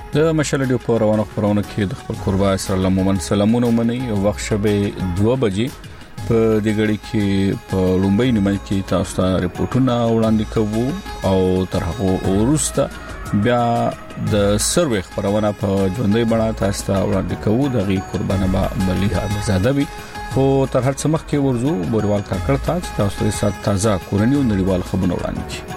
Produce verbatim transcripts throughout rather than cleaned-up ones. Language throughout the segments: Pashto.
د مشال ډیو په روانو خبرونه کې د خپل قربا سره لمومن سلامونه ومني وخت شبه دوه بجې په دې غړي کې په لومبۍ نیمه کې تاسو ته ریپورتونه وړاندې کوو او تر هغه وروسته بیا د سروې خبرونه په ژوندۍ بڼه تاسو ته وړاندې کوو د غي قربانه به مليحه زاده وي خو تر هر څه مخکې ورزو بوروال کاکړ تاسو تاسو سره تازه کورنۍ او نړیوال خبرونه وړاندې کوي.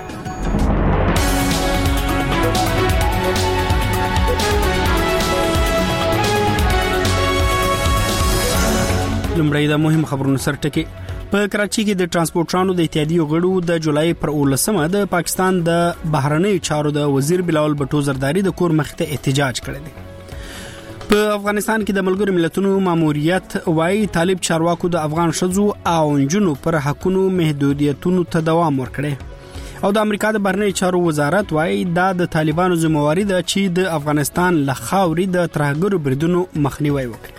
لمړی د مهم خبرونو سره ټکی په کراچي کې د ترانسپورټرانو د اتحادیې غړو د جولای پر اولسمه د پاکستان د بهرنی چارو د وزیر بلاول بټو زرداری د کور مخ ته احتجاج کړی دی. په افغانستان کې د ملګرو ملتونو ماموریت وايي طالب چارواکو د افغان شذو او انجونو پر حقونو محدودیتونو ته دوام ورکړي او د امریکا د بهرنی چارو وزارت وايي دا د طالبانو ذمہواری ده چې د افغانستان لخاوري د ترهګرو بریدونو مخنیوي وکړي.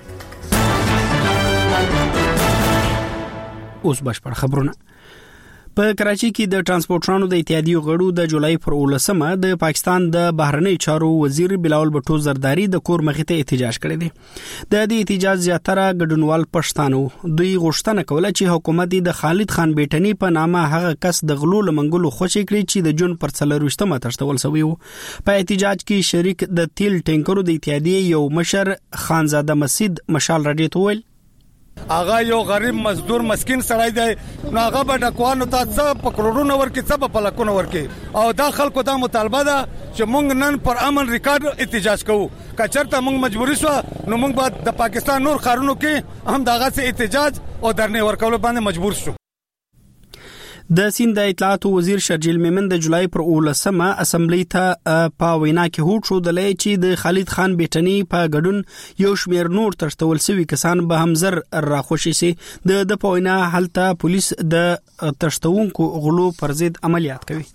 اوس بشپړ خبرونه. په کراچي کې د ترانسپورټرانو د اتحادیې غړو د جولای پر اولسمه د پاکستان د بهرنی چارو وزیر بلاول بټو زرداری د کور مخ ته احتجاج کړی دی. د دې احتجاج زیاتره ګډونوال پښتانه دوی غوښتنه کوله چې حکومت د خالد خان بیٹنی په نامه هغه کس د غلو لمنګلو خوشی کړی چې د جون پر څلرويشتمه تشتول شوی وو. په احتجاج کې شریک د تیل ټینکرو د اتحادیې یو مشر خانزاده مسید مشال رډیټ وویل آغا یو غریب مزدور مسکین سړی دی نو هغه به ډکوانو ته څه په کروڑونو ورکې څه په لکونو ورکې او دا خلکو دا مطالبه ده چې مونږ نن پر امن ریکارډ احتجاج کوو کچرته مونږ مجبوري شو نو مونږ به د پاکستان نور خارونو کې هم داغه سه احتجاج او درنه ورکول باندې مجبور شو. د سیند د اطلاعات وزیر شرجیل میمن د جولای پر اولسمه اسمبلی ته په وینا کې هوټ شو د لې چې د خالد خان بیٹنی په ګډون یو شمیر نور ترشتول سوي کسان به همزر راخوشي سي د د پوینا حالت پولیس د ترشتونکو غلو پر ضد عملیات کوي.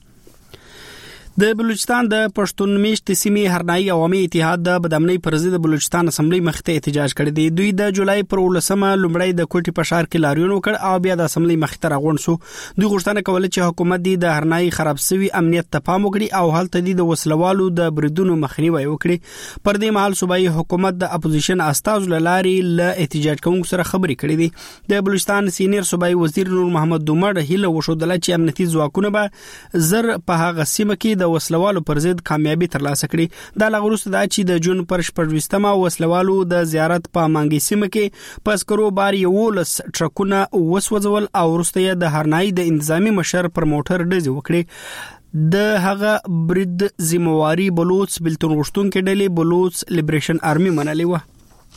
د بلوچستان د پښتون میشت سیمې هرنايي عوامي اتحاد د بدامنۍ پر ضد د بلوچستان اسمبلی مخ ته احتجاج کړی دی. دوی د جولای پر اولسمه لومړی د کوټي په شهر کې لاریون وکړ او بیا د اسمبلی مخ ته راغون شو. دوی غوښتنه کوله چې حکومت د هرنايي خراب شوی امنیت ته پام وکړي او هلته د وسلوالو د بریدونو مخنیوي وکړي. پر دې مهال صوبایي حکومت د اپوزیشن استازو لاري له احتجاج کوونکو سره خبرې کړې دي. د بلوچستان سینیر صوبایي وزیر نور محمد دومړ هیله وشودله چې امنیتي ځواکونه به زر په هغه سیمه کې د وسلوالو پر ضد کامیابی ترلاسه کړي. دا لغروسته دا چې د جون پر شپږمه وسلوالو د زیارت په مانګي سیمه کې پسکرو بار یو لس ټرکونه وسوځول او وروسته د هرنايي د انتظامی مشر پر موټر ډزې وکړي. د هغه برید ذمہواری بلوچ بلتون غشتونکو ډلې بلوچ لیبریشن آرمي منلې و.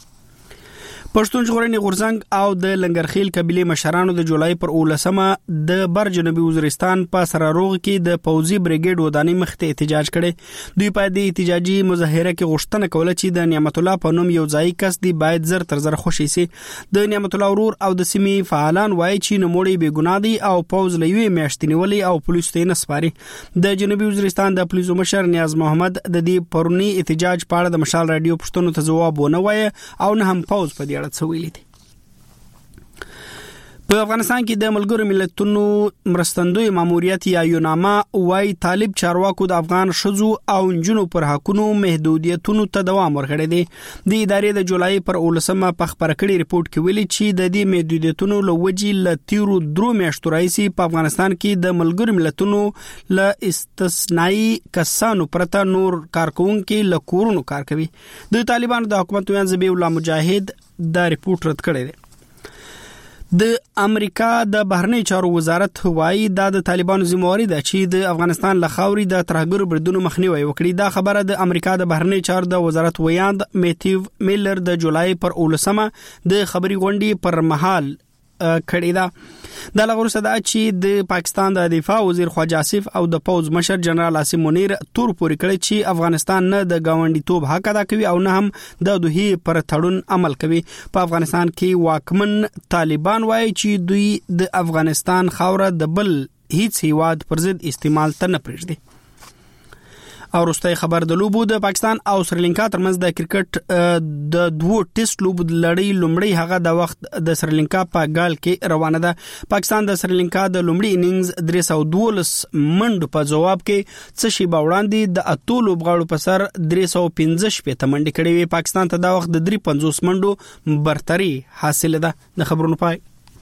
پښتون ژغورنې غورځنګ او د لنګرخیل قبيله مشرانو د جولای پر اولسمه د بر جنوبي وزیرستان په سراروغ کې د پوزي بریګیډ ودانۍ مخ ته احتجاج کړي. دوی په دې احتجاجي مظاهره کې غوښتنه کوله چې د نعمت الله په نوم یو ځای کس دی باید زر تر زر خوشي سي. د نعمت الله ورور او د سیمې فعالان وایي چې نوموړي بې ګناه دي او پوز لوي میاشتنیولي او پولیس ته نه سپاري. د جنوبي وزیرستان د پولیسو مشر نیاز محمد د دې پرونی احتجاج په اړه د مشال رادیو پښتون ته جواب ونه وایي او نه هم پوز په دې په افغانستان کې د ملګرو ملتونو مرستندوی ماموریت یا یوناما وايي طالب چارواکو د افغان شذو او انجونو پر حقونو محدودیتونو ته دوام ورکړی دی. د ادارې د جولای پر اولسمه په خبره کړي ریپورت کې ویلي چې د دې محدودیتونو لوجي لتیرو درو میاشتو راځي په افغانستان کې د ملګرو ملتونو ل استثنایی کسانو پرته نور کارکونکو له کورونو کار کوي. د طالبانو د حکومت ویان زبی الله مجاهد دا ریپورت رد کړی دی. د امریکا د بهرنی چارو وزارت وايي دا د طالبانو ذمہواری ده چې د افغانستان لخاوري د ترهګرو بریدونو مخنیوي وکړي. دا خبره د امریکا د بهرنی چارو د وزارت ویاند میتیو میلر د جولای پر اولسمه د خبري غونډې پر مهال کړی دا. د لغورسه دا چې د پاکستان د دفاع وزیر خواجه آصف او د پوز مشر جنرال عاصم منیر تور پوري کړی چې افغانستان نه د گاونډي توب حق ادا کوي او نه هم د دوی پر تړون عمل کوي. په افغانستان کې واکمن طالبان وایي چې دوی د افغانستان خاوره د بل هیڅ هیواد پر ضد استعمال ته نه پرېږدي. او وروستي خبر د لوبو د پاکستان او سریلانکا ترمنځ د کرکټ د دوو ټیسټ لوبو لړۍ لومړی هغه د وخت د سریلانکا په ګال کې روانه ده. پاکستان د سریلانکا د لومړي اننګز درې سوه دولس منډو په جواب کې څه شی باوړاندې د اتو لوبغاړو په سر درې سوه پنځه شپږ منډې کړې وي. پاکستان ته دا وخت د درې پنځوس منډو برتري حاصل ده. د خبرونو پای.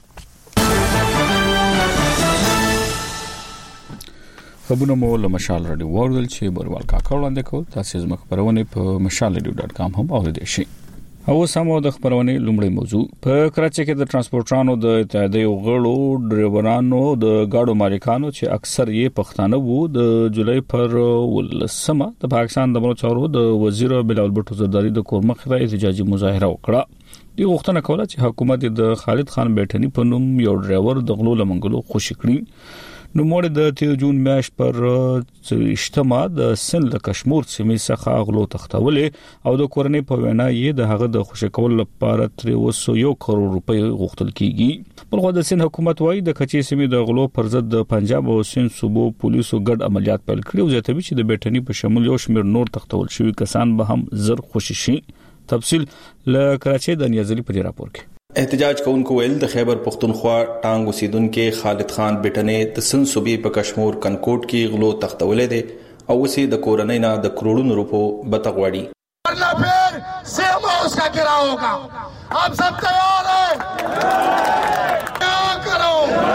خبرونه مو له مشال رادیو ورول چې بروال کا کولند کو تاسو زما خبرونه په مشال رادیو ډاټ کام هم اوریدئ شئ. او سمو د خبرونه لومړی موضوع په کراچۍ کې د ترانسپورټرانو د اتحادیې غړو ډرایورانو د گاډو مالکانو چې اکثر یې پښتانه وو د جولای پر ولسمه د پاکستان د مرچورو د وزیر بلاول بټو زرداری د کورمخ د احتجاجي مظاهره وکړه. دی غوښتنه کوله چې حکومت د خالد خان بیٹنی په نوم یو ډرایور د غلو لمنګلو خوشی کړي. نو مور د تیر جون میاش پر اجتماع د سن له کشمیر سیمې څخه غلو تختولې او د کورنۍ په وینا یې د هغه د خوشی کول لپاره تر اوسه یو کروڑ روپۍ غوښتل کیږي. بلخو د سن حکومت وايي د کچې سیمې د غلو پر ضد د پنجاب او سند صوبو پولیسو ګډ عملیات پیل کړي او ځکه چې د بیٹنی په شمول یو شمیر نور تختول شوی کسان به هم زر خوشی شي. تفصیل له کراچۍ د نیازلي په راپور کې. احتجاج کوونکو ویل د خیبر پختونخوا ټانګ اوسیدونکو خالد خان بیٹنی د سن صوبې په کشمیر کنکوټ کې غلو تختولې دي او وسی د کورنۍ نه د کروڑونو روپو بتغواړي. ورنہ پھر سیما اس کا گرا ہوگا. آپ سب تیار ہیں؟ کیا کرو؟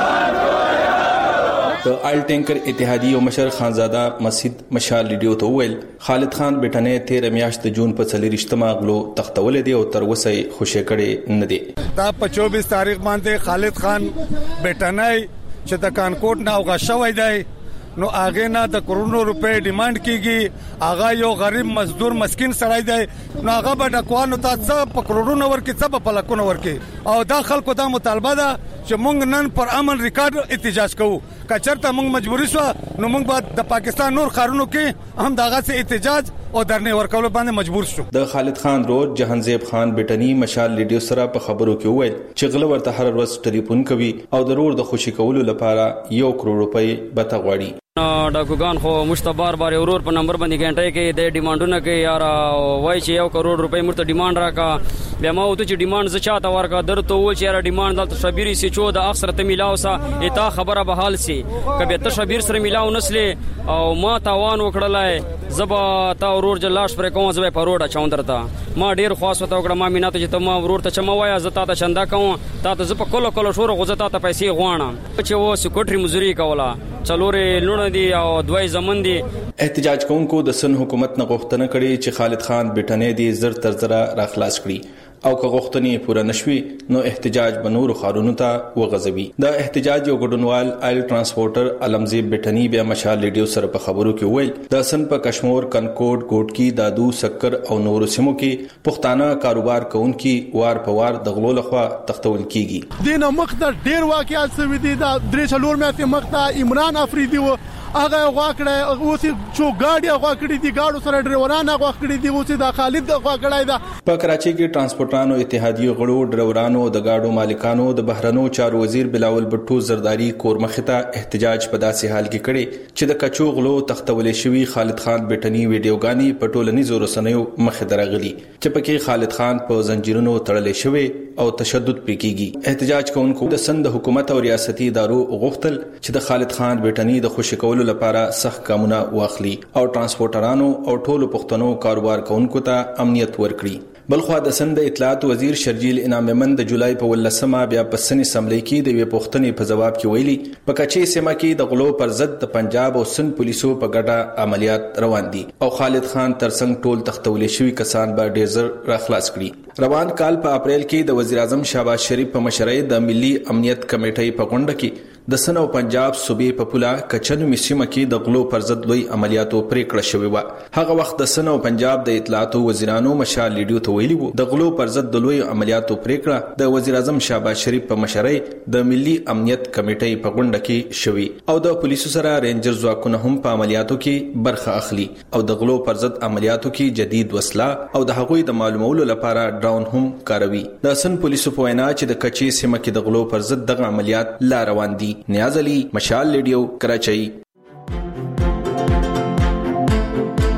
د آیل ټینکر اتحادیې او مشر خانزاده مسجد مشال لیډیو ته ویل خالد خان بیٹنی تیر میاشت جون په څلورشتمه غلو تختولې دی او تر اوسه خوشی کړي نه دی. دا په چوبیس تاریخ باندې خالد خان بیٹنی چې د کانکوټ نه اوغه شوی دی نو هغه نه د کروڑونو روپے ډیماند کیږي. هغه یو غریب مزدور مسکین سړی دی نو هغه به ډکوانو ته څه په کروڑونو ورکې څه په لکونو ورکې او دا خلکو دا مطالبه ده چې مونږ نن پر امن ریکارډ احتجاج کوو. کچرته مونږ مجبوری شو نو مونږ بعد د پاکستان نور خارونو کې هم داغه سه احتجاج او درنه ورکول باندې مجبور شو. د خالد خان رود جهانزیب خان بیٹنی مشال لیډیو سره په خبرو کې وویل چې غل ورته هر ورځ ټلیفون کوي او ضرور د خوشی کولو لپاره یو کروڑ روپۍ بتغواړي. ډاکوګان خو مشتبار بار ورور په نمبر باندې غنټه کې د ډیمانډونه کې یار وای چې یو کروڑ روپۍ مرته ډیماند راکا بیا ما وته چې ډیماند ز چاته ورکا درته و چې یار ډیماند دلته شبيري سي چو د اخر ته ملاو سا اته خبره به حال سي کبه ته شبير سره ملاو نسله او ما تاوان وکړلای زبا تا ورور جلاش پر کوم زبې پروډه چوندرتا ما ډیر خاص وته وکړه ما میناته چې ته ما ورور ته چما وای زتا ته چندا کوم تا ته ز په کولو کولو شور غزتا ته پیسې غواړم چې و سکوټري مزوري کولا چلورې لونه دي او دوی زمون دي. احتجاج کوونکو د سن حکومت نه غوښتنه کړې چې خالد خان بیٹنی دی زر تر زر را خلاص کړي او که غوښتنې پوره نشوي نو احتجاج بنور خارونو ته وغځوي. د احتجاج یو ګډونوال آیل ترانسپورټر علمزیب بیٹنی بیا مشال لیډیو سره په خبرو کې ویل د سن په کشمیر کنکوټ ګوټکی دادو سکر او نور سیمو کې پښتانه کاروبار کوونکي وار په وار د غلو لخوا تختول کیږي. دینه مخته ډیر واقعات سوي دي د درې چلور میاشتې مخته عمران افریدي و هغه غواکړه اوس چې ګاډي غواکړي دي غاړو سره ډرایوران غواکړي دي اوس د خالد غواکړای دا. په کراچۍ کې ترانسپورټرانو اتحادیې غړو ډرایورانو د گاډو مالکانو د بهرنو چارو وزیر بلاول بټو زرداری کورمخته احتجاج په داسې حال کې کړي چې د کچو غلو تختولې شوی خالد خان بیٹنی ویډیوګانی په ټولنیزو رسنیو مخ درغلي چې پکې خالد خان په زنجیرونو تړلې شوی او تشدد پکېږي. احتجاج کوونکو د سند حکومت او ریاستي ادارو غوښتل چې د خالد خان بیٹنی د خوشی کولو لپاره سخت ګامونه واخلي او ترانسپورټرانو او ټولو پښتنو کاروبار کوونکو ته امنیت ورکړي. بلخو د سند اطلاعات وزیر شرجیل انعام مند د جولای په ولسمه بیا په سن اسمبلی کې د وی پښتنې په جواب کې ویلي په کچې سیمه کې د غلو پر ضد د پنجاب او سند پولیسو په ګډه عملیات روان دي او خالد خان ترڅنګ ټول تختولې شوی کسان به ډیزر را خلاص کړي. روان کال په اپریل کې د وزیر اعظم شهباز شریف په مشرۍ د ملي امنیت کمیټې په غونډه کې د سن او پنجاب صوبې په پولا کچنو میسیمه کې د غلو پر ضد لوی عملیاتو پریکړه شوې و. هغه وخت د سن او پنجاب د اطلاعاتو وزیرانو مشال لیډیو ته ویلي وو د غلو پر ضد د لوی عملیاتو پریکړه د وزیر اعظم شهباز شریف په مشرۍ د ملي امنیت کمیټې په غونډه کې شوې او د پولیسو سره رینجر ځواکونه هم په عملیاتو کې برخه اخلي او د غلو پر ضد عملیاتو کې جدید وسله او د هغوی د معلومولو لپاره ډرون هم کاروي. د سن پولیسو په وینا چې د کچې سیمه کې د غلو پر ضد دغه عملیات لا روان دي. نیاز علي مشال لیډیو کراچۍ.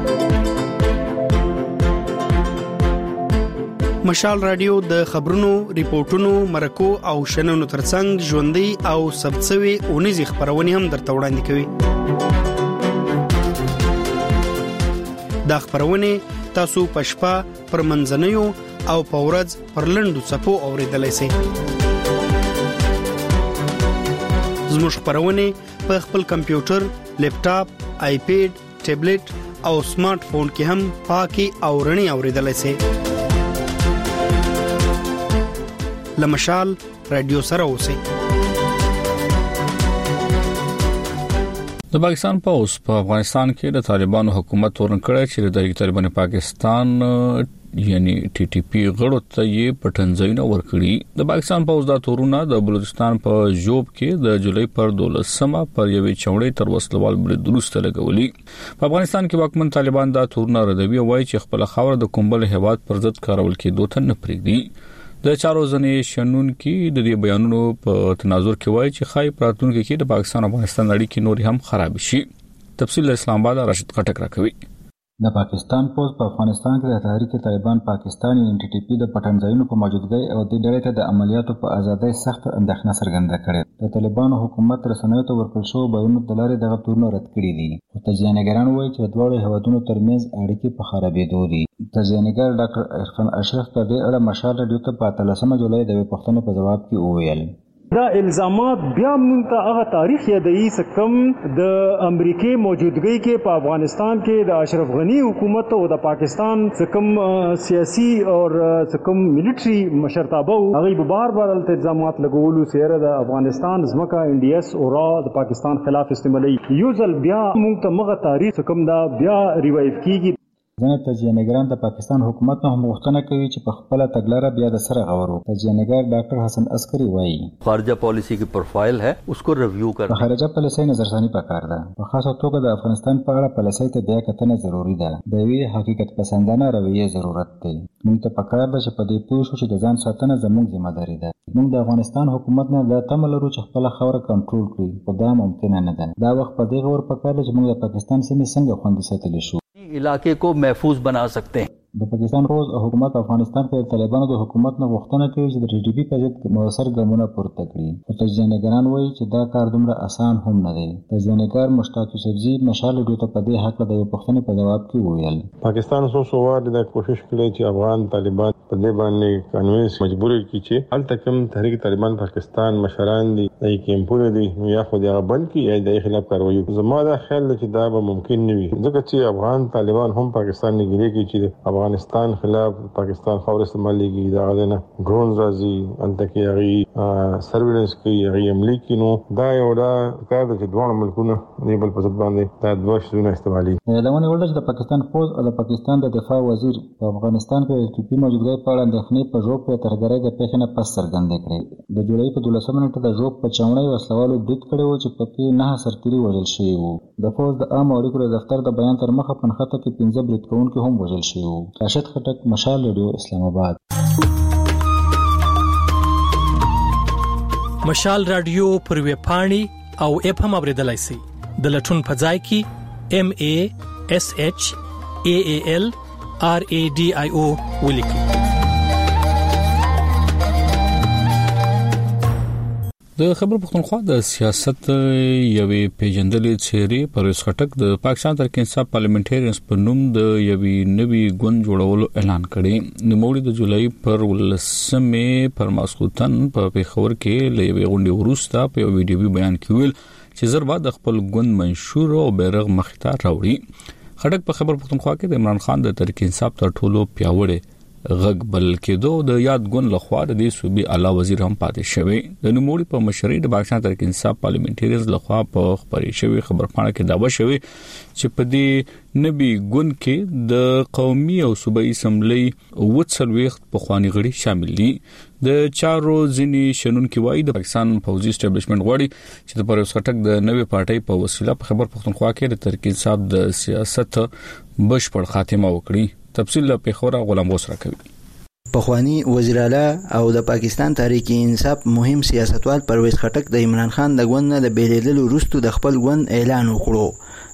مشال رادیو د خبرونو، ریپورتونو، مرکو او شننو ترڅنګ ژوندۍ او ثبتسوي اونیزي خبرونه هم درته وړاندې کوي. دا خبرونه تاسو په شپه پر منځنیو او په ورځ پر لنډو څپو اوریدلای شئ. زموږ خبرونه په خپل کمپیوټر، لیپټاپ، آیپیډ، ټابلیټ او سمارټ فون کې هم پاکي او رڼي اوریدلای شئ. لمشال رادیو سره اوسئ. د پاکستان پوز په افغانستان کې د طالبانو حکومت ورنکړی چې د طالبان پاکستان یعنی ټي ټي پی غړو ته یې پټنځینه ورکړي. د پاکستان پوز د تورونه د بلوچستان په جوب کې د جولای پر دولسمه پر یوې چوڼې تر وسلوال برید درسته لګولي. په افغانستان کې واکمن طالبان د تورونه ردوي وایي چې خپل خاور د کومبل هواد پر ضد کارول کېدو ته نه پرېږدي. د چارو ځنې شنن کې د دې بیانونو په تناظر کې وایي چې خای پراتونکو کې د پاکستان او افغانستان اړیکې نور هم خراب شي. تفصیل اسلام آباد راشد خټک راکوي. د پاکستان پوز په افغانستان کې د تحریک طالبان پاکستان ان ټي ټي پی د پټنځایونو په موجودګۍ او د ډلې ته د عملیاتو په ازادۍ سخت اندېښنه څرګنده کړې. د طالبانو حکومت رسنیو ته ورکړل شوی بیانونه د لارې دغه تورونه رد کړي دي. تجزیه‌نګاران وایي چې د دواړو هیوادونو ترمنځ اړیکې په خرابېدو دي. تجزیه‌نګار ډاکټر عرفان اشرف په دې اړه مشال رادیو ته په اتلسمه جولای د پښتنو په جواب کې وویل: دا الزامات بیا موږ ته هغه تاریخ یادوي چې کوم د امریکای موجودګۍ کې په افغانستان کې د اشرف غنی حکومت او د پاکستان چې کوم سیاسي او چې کوم ملټري مشرتابه هغه به بار بار الزامات لګولو سره د افغانستان ځمکه انډیس او را د پاکستان خلاف استعمالي. یو ځل بیا موږ ته مغه تاریخ کوم دا بیا ریوایو کیږي. ځینې تجزیه‌نګاران د پاکستان حکومت نه هم غوښتنه کوي چې په خپل تګلاره بیا د سره غور وکړي. تجزیه‌نګار ډاکټر حسن عسکری وایي: خارجه پالیسی کی پروفایل ہے اس کو ریویو کرنا. خارجه پالیسی نظرثانی پکار ده. په خاصه توګه د افغانستان په اړه پالیسی ته بیا کتنه ضروری ده. د وی حقیقت پسندانه رویه ضرورت دی. موږ ته پکار ده چې په دې پوه شو چې د ځان ساتنه زموږ ذمہ داری ده. موږ د افغانستان حکومت نه د تمه لرو چې خپل خوره کنټرول کړي. خو دا ممکن نه ده. دا وخت په دې غور پکار ده چې موږ د پاکستان سیمې څنګه خوندي ساتلی شو. علاقے کو محفوظ بنا سکتے ہیں. د پاکستان روز حکومت افغانستان کې طالبانو د حکومت نه غوښتنه کوي چې د ټي ټي پی په ضد موثر ګامونه پورته کړي. او تجزیه‌نګاران وایي چې دا کار دومره اسان هم نه دی. تجزیه‌نګار مشتاق یوسفزي مشال رادیو ته په دې حق د یو پښتني په جواب کې وویل: پاکستان سو سو وار د کوشش کړي چې افغان طالبان په دې باندې قانوني مجبور کړي چې هلته کوم تحریک طالبان پاکستان مشران دي دای کیمپونه دي یا خو دغه بند کړي یا د خلاف کاروي. زما دا خیال چې دا به ممکن نه وي ځکه چې افغان طالبان هم پاکستان نه ګیري کې چې افغانستان خلاف پاکستان خاور استعمالېږي. دا غوښنه ډرون راځي انته کې هغه سرویلنس کوي هغه عملي کینو. دا یو دا کار د دوه ملکونو دی بل په ځد باندې دا دوه شونه استعمالي. دا ونه ولډ د پاکستان فوج او د پاکستان د دفاع وزیر په افغانستان کې د ټي پی موجودګۍ په اړه اندېښنې په ژوب په ترګرۍ د پیښنه پس څرګندې کړې. د جولای په دولسمه نیټه د ژوب په چاونۍ وسلوالو برید کړی و چې په کې نه سرتیري وژل شوي وو. د فوج د عام اړیکو د دفتر د بیان تر مخه پنځه کې پنځه برید کوونکي هم وژل شوي وو. راشد خټک، مشال رادیو، اسلام آباد. مشال رادیو پر ویب پاڼې او اپ هم اوریدلای شئ. د لټون په ځای کې ام ا اس اچ ا ا ال ار ا ډي آی او ولیکئ. د خبر پښتونخوا د سیاست یوې پیژندلې څېرې پرویز خټک د پاکستان تحریک انصاف پارلیمنټریانز په نوم د یوې نوې ګوند جوړولو اعلان کړی. نوموړي د جولای پر ولسمې پر ماسخوتن په پیښور کې لوي غونډې وروسته په یو ویډیوي بیان کې ویل چې زر بعد خپل ګوند منشور او بیرغ مخته راوړي. خټک په خبر پښتونخوا کې د عمران خان د تحریک انصاف تر ټولو پیاوړی غږ بل کېدو د یاد ګوند لخوا د دې صوبې اعلی وزیر هم پاتې شوی. د نوموړي په مشرۍ د پاکستان تحریک انصاف پارلیمنټریانز لخوا په خبري شوی خبرپاڼه کې داوا شوی چې په دې نبی ګوند کې د قومي او صوبایي اسمبلی وڅلويخت په خواني غړي شامل دي. د چارو ځینی شنونکو وایي د پاکستان فوجي اسټابلیشمنت غواړي چې د پرویز خټک د نوې پارټۍ په وسیله په خبر پښتونخوا کې د تحریک انصاف د سیاست بشپړ خاتمه وکړي. تفصیل له پیښور غلام غوس راکوي. پخوانی وزیر اعلی او د پاکستان تحریک انصاف مهم سیاستوال پرویز خټک د عمران خان د ګوند نه د بیلیدلو وروسته د خپل ګوند اعلان وکړو.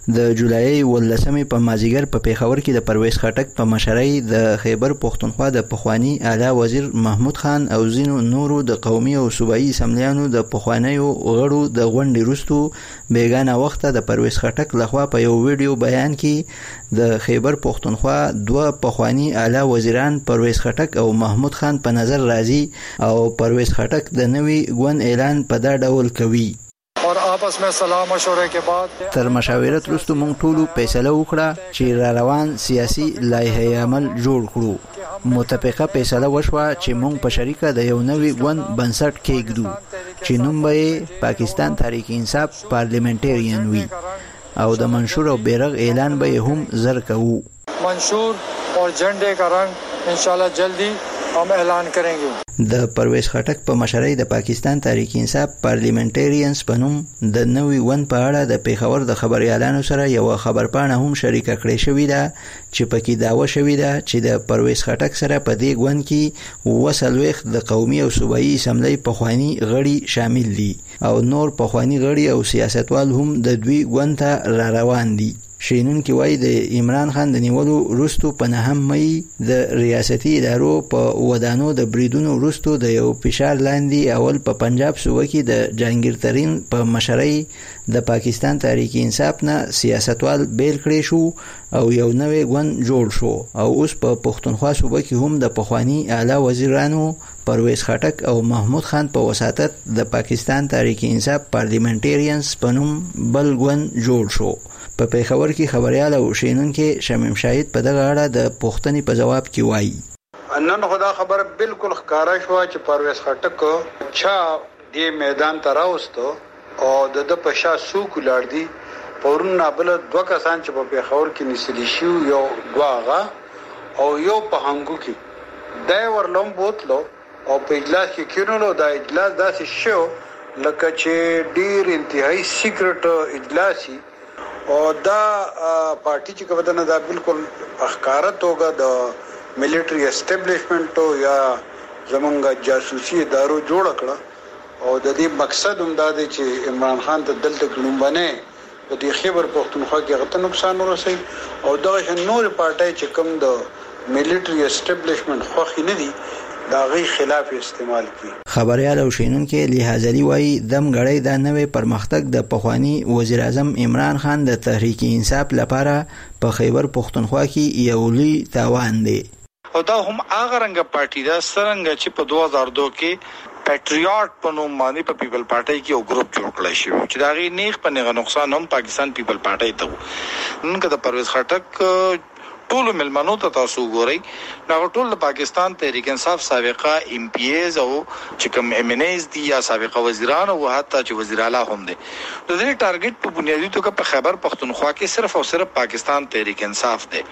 د جولای ولسمې په مازیګر په پیښور کې د پرویز خټک په مشرۍ د خیبر پښتونخوا د پخوانی اعلی وزیر محمود خان او زینو نورو د قومي او صوبایي اسمبلیانو د پخوانیو غړو د غونډې وروسته بیګانه وخت د پرویز خټک لخوا په یو ویډیو بیان کې د خیبر پښتونخوا دوه پخوانی اعلی وزیران پرویز خټک او محمود خان په نظر راځي او پرویز خټک د نوي ګوند اعلان په دا ډول کوي. और आपस में सलाह मशवरे के बाद تر مشاورت وروسته موږ ټولو فیصله وکړه چې را روان سیاسي لایحه عمل جوړ کړو. متفقه فیصله وشوه چې موږ په شریکه د یو نوي ګوند بنسټ کېږدو چې نوم به پاکستان تحریک انصاف پارلیمنټریان وي او د منشور او بیرغ اعلان به هم زر کوو. منشور اور جھنڈے کا رنگ انشاءاللہ جلدی हम اعلان करेंगे. د پرویز خټک په مشرۍ د پاکستان تحریک انصاف پارلیمنټریانز په نوم د نوي ون په اړه د پیښور د خبريالانو سره یو خبرپاڼه هم شریکه کړې شوې ده چې پکې داوا شوې ده چې د پرویز خټک سره په دې ګوند کې وسلويخ د قومي او صوبایي اسمبلی پخوانی غړي شامل دي او نور پخوانی غړي او سیاستوال هم د دوی ګوند ته را روان دي. شینون کې وایي د عمران خان د نیولو وروسته په نهم مې د ریاستي ادارو په ودانو د بریدونو وروسته د یو فشار لاندې اول په پنجاب صوبه کې د جهانگیر ترین په مشرۍ د پاکستان تحریک انصاف نه سیاستوال بیل کړی شو او یو نوی ګوند جوړ شو او اوس په پښتونخوا صوبه کې هم د پخوانی اعلی وزیرانو پرویز خټک او محمود خان په وساتت د پاکستان تحریک انصاف پارلیمنټریانز په نوم بل ګوند جوړ شو. په پیښور کې خبريال او شینونکو شمیم شاهد په دغه اړه د پوښتنې په جواب کې وایي نن خدا خبر بالکل ښکارا شو چې پرویز خټک چا دې میدان ته راوستو او د د پښا سوق لړ دي پورن بل دوه کسان چې په پیښور کې نسلی شو یو دواغه او یو په هنګو کې دا ورلوم بوتلو او په اجلاس کې کېنولو دا اجلاس داسې شو لکه چې ډیر انتهایی سیکرټ اجلاسي او دا پارټي چې کومه نه دا بالکل اخکارت ہوگا د ملټری اسټابلیشمنت یا زمونږ جاسوسي ادارو جوړ کړه او د دې مقصد هم دا دی چې عمران خان ته دلته کلم باندې په دې خیبر پښتونخوا کې غته نقصان ورسي او دا نور پارټي چې کوم د ملټری اسټابلیشمنت خوخي نه دي دا غي خلاف استعمال کی. خبريال او شینونکو لحاظلی وای دم غړی دا نوې پرمختګ د پخوانی وزیر اعظم عمران خان د تحریک انصاف لپاره په خیبر پښتونخوا کې یو لوی تاوان دی او دا هم هغه رنګ پارټي دا سرنګ چې په دوه هزار دوه کې پیټریاټ په نوم باندې په پیپل پارټي کې یو ګروپ جوړ کړی شو چې دا غي نیغ په نیغه نقصان هم پاکستان پیپل پارټي ته نن کده پرویز خټک ټول ملمنو ته تاسو ګورئ دا ټول د پاکستان تحریک انصاف سابقه ام پی ایز او چې کوم ام ان ایز دي یا سابقه وزیران او حتی چې وزیر اعلی هم دي د دې ټارګټ په بنیادی توګه په خیبر پښتونخوا کې صرف او صرف پاکستان تحریک انصاف دی.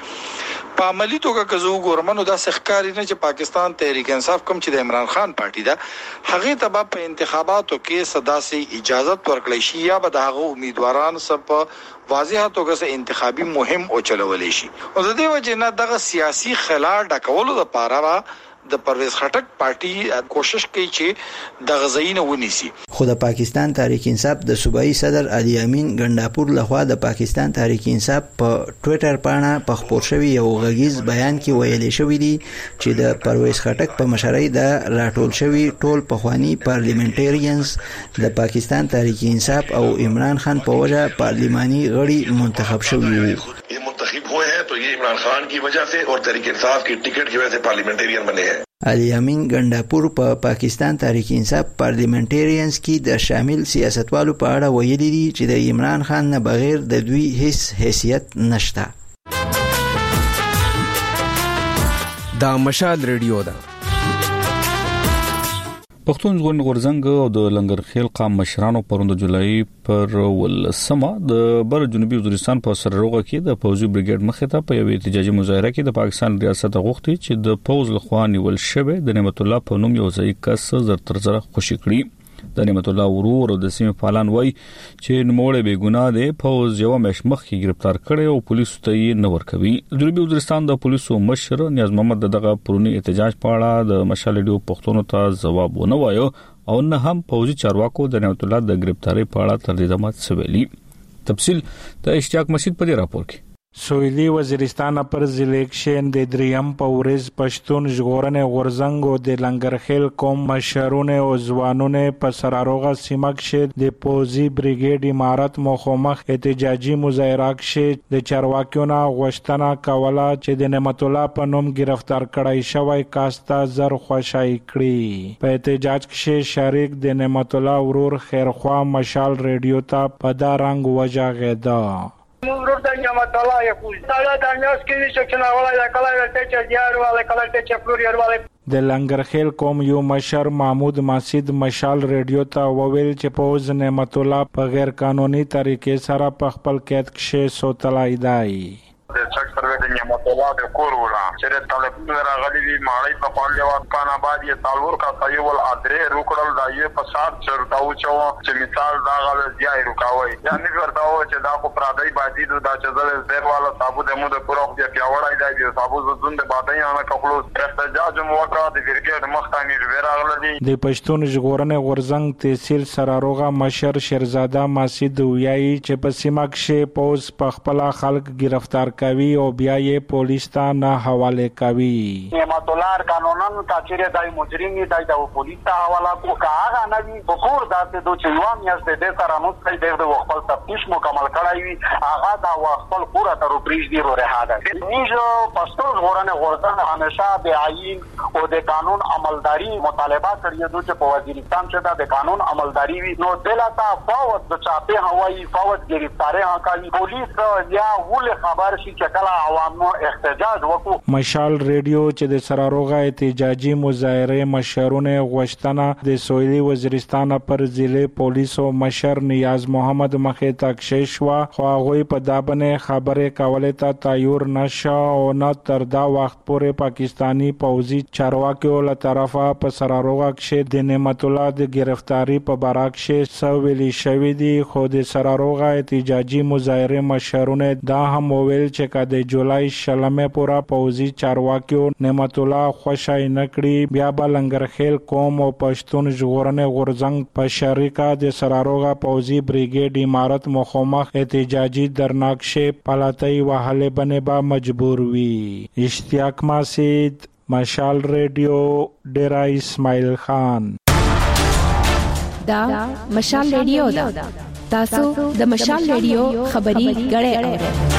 په عملی توګه که زه وګورم نو دا ښکاري نه چې پاکستان تحریک انصاف کوم چې د عمران خان پارټي ده هغه ته په انتخاباتو کې صداسي اجازه ورکړی شي یا به دغه امیدواران سب واضحه توګه سه انتخابي مهم او چلولې شي او د دې وجه نه دغه سیاسي خلال ډکولو لپاره د پرویز خټک پارټي کوشش کوي چې د غزاینه ونیسي. خو د پاکستان تحریک انصاف د صوبایي صدر علي امین ګنداپور لخوا د پاکستان تحریک انصاف په ټوئیټر باندې په خبر شوی یو غږیز بیان کې ویلي شوی دی چې د پرویز خټک په مشرۍ د راټول شوی ټول پخوانی پارلیمنټریانز د پاکستان تحریک انصاف او عمران خان په وجه پارلیماني غړي منتخب شوی وو. منتخب हुए हैं तो ये इमरान खान की वजह से और तहरीक इंसाफ की टिकट की वजह से पार्लियामेंटेरियन बने हैं. علي امین ګنداپور په پا پاکستان تحریک انصاف پارلیمنټریانز کې د شامل سیاستوالو په اړه ویلي دي چې د عمران خان نه بغیر د دوی هیڅ حیثیت نشته. دا مشال ریډیو ده. پښتون ژوند غورزنګ او د لنګرخیل قام مشرانو پروند جولای پر ولسمه د بر جنوبي وزیرستان په سرروغه کې د پوزي بریګیډ مخه ته په یو احتجاجي مظاهره کې د پاکستان ریاست غوښتي چې د پوز لخوا نیول شوی د نعمت الله په نوم یو ځای کس زر تر زر خوشي کړی. د نعمت الله ورور او د سیمې فعالان وای چې نوموړی بې ګناه دی پوز یو مش مخ کې گرفتار کړي او پولیسو ته یې نه ورکوي. جنوبي وزیرستان د پولیسو مشر نیاز محمد دغه پرونی احتجاج په اړه د مشالډیو پښتون ته جواب ونه وایو او نه هم پوزي چارواکو د نعمت الله د گرفتاری په اړه تردیدات سویلي. تفصیل د اشتیاق مسجد په راپور کې. سویلی وزیرستان پر زلیکشن د دریم پورز پښتون ژغورنې غورزنګ او د لنګرخیل قوم مشرونه او ځوانونه په سراروغه سیمه کې د پوزي بریګیډ امارت مخامخ احتجاجي مظاهره کې د چارواکیونو غوښتنه کوله چې د نعمت الله په نوم گرفتار کړای شوی کاستا زر خوشای کړي. په احتجاج کې شریک د نعمت الله ورور خیرخوا مشال ریډیو ته په دا رنگ وجاغیدا. ورور د نعمت الله یو ځای د نیاز کې چې څنګه ولا کله ته چې یار ولا کله ته چې فلور ولا د لنګرخیل قوم یو مشر محمود ماسید مشال ریډیو ته وویل چې پوز نعمت الله په غیر قانوني طریقې سره په خپل قید کې سوتلای دی. د چک سروې د نعمت الله د کور ولا چې د طالبانو راغلي وي ماړی په خپل جواب کان آباد یې تالور کا سایول ادرې روکړل دا یې په سات چرتاو چو چې مثال دا غل ځای روکاوي یعنی ورتاو چې دا کو پرادای باندې دا چې زل زیر والا صابو د مو د پروخ دی پیاوړای دی صابو زون د باندې انا خپل احتجاج موقع د ورګډ مختامي ورغلي. د پښتون ژغورنې غورزنګ تحصیل سراروغه مشر شیرزاده ماسید ویایي چې په سیمه کې پوز په خپل خلک گرفتار کوي او بیا یې پولیس ته نه حواله کوي. نعمت الله قانونن کاچره دای مجرمي دای د پولیس ته حواله کو کاغه نه وي بکور داسې دوه چې یو میاش د دې سره نو څه د خپل تفتیش مکمل کړای وي هغه دا خپل پورا تر پریش دی ورو رهاده. نیجو پښتون ژغورنې غورځنګ همیشه د عین او د قانون عملداري مطالبه کړی دوی چې په وزیرستان کې د قانون عملداري وي نو دلته فوت د چاپه هوایي فوت گرفتاری هکاوي پولیس یا ول خبر شي کله عوامو احتجاج وکړو. مشال ریډیو چې د سراروغه احتجاجي مظاهره مشرونه غوښتنه د سویلی وزیرستان پر ضلع پولیسو مشر نیاز محمد مخې تک شوا خو هغه په دابنه خبره کوله ته تایور نشه او نه تر دا وخت پورې پاکستانی پوځي چارواکیو له طرفه په سراروغه کې د نعمت الله د گرفتاری په باره کې سویلی شوې دي خو د سراروغه احتجاجي مظاهره مشرونه دا هم ویل چې د جولای شلمه پورا پوزي چارواکیو نعمت الله خوشای نکړي بیا به لنګرخیل قوم او پښتون ژغورنې غورځنګ په شریکا د سراروغه پوزي بریګیډ امارت مخامخ احتجاجي درناکشه پلاتای وهله بنه با مجبور وي. اشتیاق مسجد مشال ریډیو ډیرا اسماعیل خان. دا مشال ریډیو دا تاسو د مشال ریډیو خبري غړې اورئ.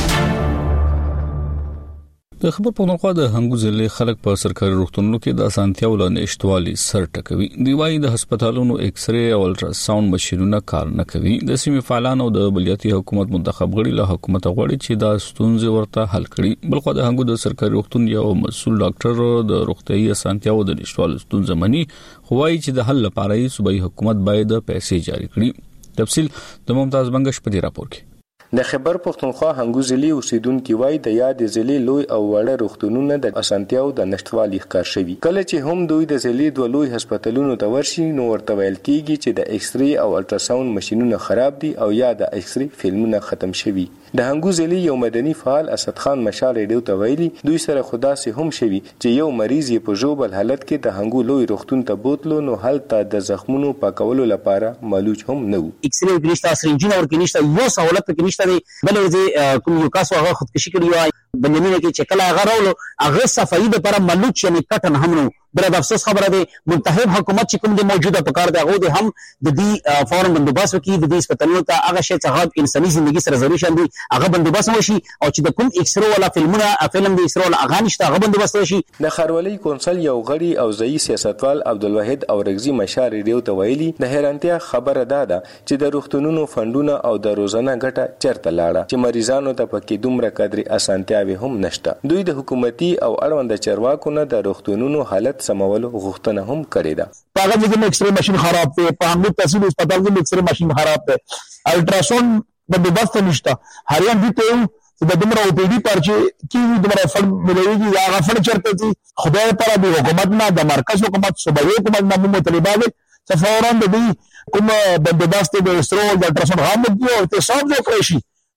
د خبر پښتونخوا د هنګو ضلع خلک په سرکاري روغتونونو کې د اسانتیاو له نشټوالي سر ټکوي. دی وايي د هسپتالونو ایکس ری او الټرا ساوند ماشينونه کار نه کوي. د سیمې فعالان او د بلدیاتي حکومت منتخب غړي له حکومت غواړي چې دا ستونزې ورته حل کړي. بلخو د هنګو د سرکاري روغتون یو مسؤل ډاکټر د روغتيایي اسانتیاو د نشټوالي ستونزې مني خو وايي چې د حل لپاره یې صوبایي حکومت باید پیسې جاری کړي. تفصیل د ممتاز بنگش په راپور کې. د خبر پښتونخوا هنګو ضلع اوسیدونکو وای د یاد ضلع لوی او وړه روغتونونو د اسانتیاو د نشټوالي ښکار شوی. کله چې هم دوی د ضلع د لوی هسپتالونو ته ورشي نو ورته ویل کیږي چې د ایکس ری او الټرا ساوند ماشينونه خراب دي او یا د ایکس ری فلمونه ختم شوی. د هنګو ضلع یو مدني فعال اسد خان مشال ریډیو ته ویلي دوی سره خدا سي هم شوی چې یو مریض یې په جوبل حالت کې د هنګو لوی روغتون ته بوتلو نو هلته د زخمونو پاکولو لپاره مالوج هم نه وو. ایکس ری ګریستا سرنجین اور کې نشته یو سہولت کې نشته دی بل ورځي کوم یو کس هغه خودکشي کړی وای بنیمینه کې چې کله هغه راولو هغه صفایي د پر مالوج یعنی کټن هم نو بل د افسوس خبره ده منتخب حکومت چې کوم د موجوده پکار دی هغه هم د دې فورم بندوباس وکړي د دې هسپتالونو ته هغه شی چې انساني ژوندۍ سره ضروري شاندي هغه بندوباس وشي او چې د کوم ایکس رو ولا فلمونه فلم د ایکس رو ولا هغه نشته هغه بندوباس وشي. د خاروالۍ کونسل یو غړي او ځایي سیاستوال عبدالواحد اورګزي مشال ریډیو ته ویلي د حیرانتیا خبره ده ده چې د روغتونونو فندونه او د روزانه ګټه چرته لاړه چې مریضانو ته پکې دومره قدرې اسانتیاوي هم نشته. دوی د حکومتي او اړوند چارواکو نه د روغتونونو حالت سمولو غوښتنه هم کړې ده. پاغه کې ایکس ری ماشين خراب دی په همدې تحصیل هسپتال کې ایکس ری ماشين خراب دی الټراساوند بندوبست نشته هریان دي ته چې د دمر او پی ډی پرچه کې دمر فند ملويږي یا غفل چرته دي خدای پر دی حکومت نه د مرکز حکومت صوبایي حکومت نه مطالبه ده فوران د دې کوم بندوبست د ایکس ری او الټراساوند هم دی او ته صاحب جو کړی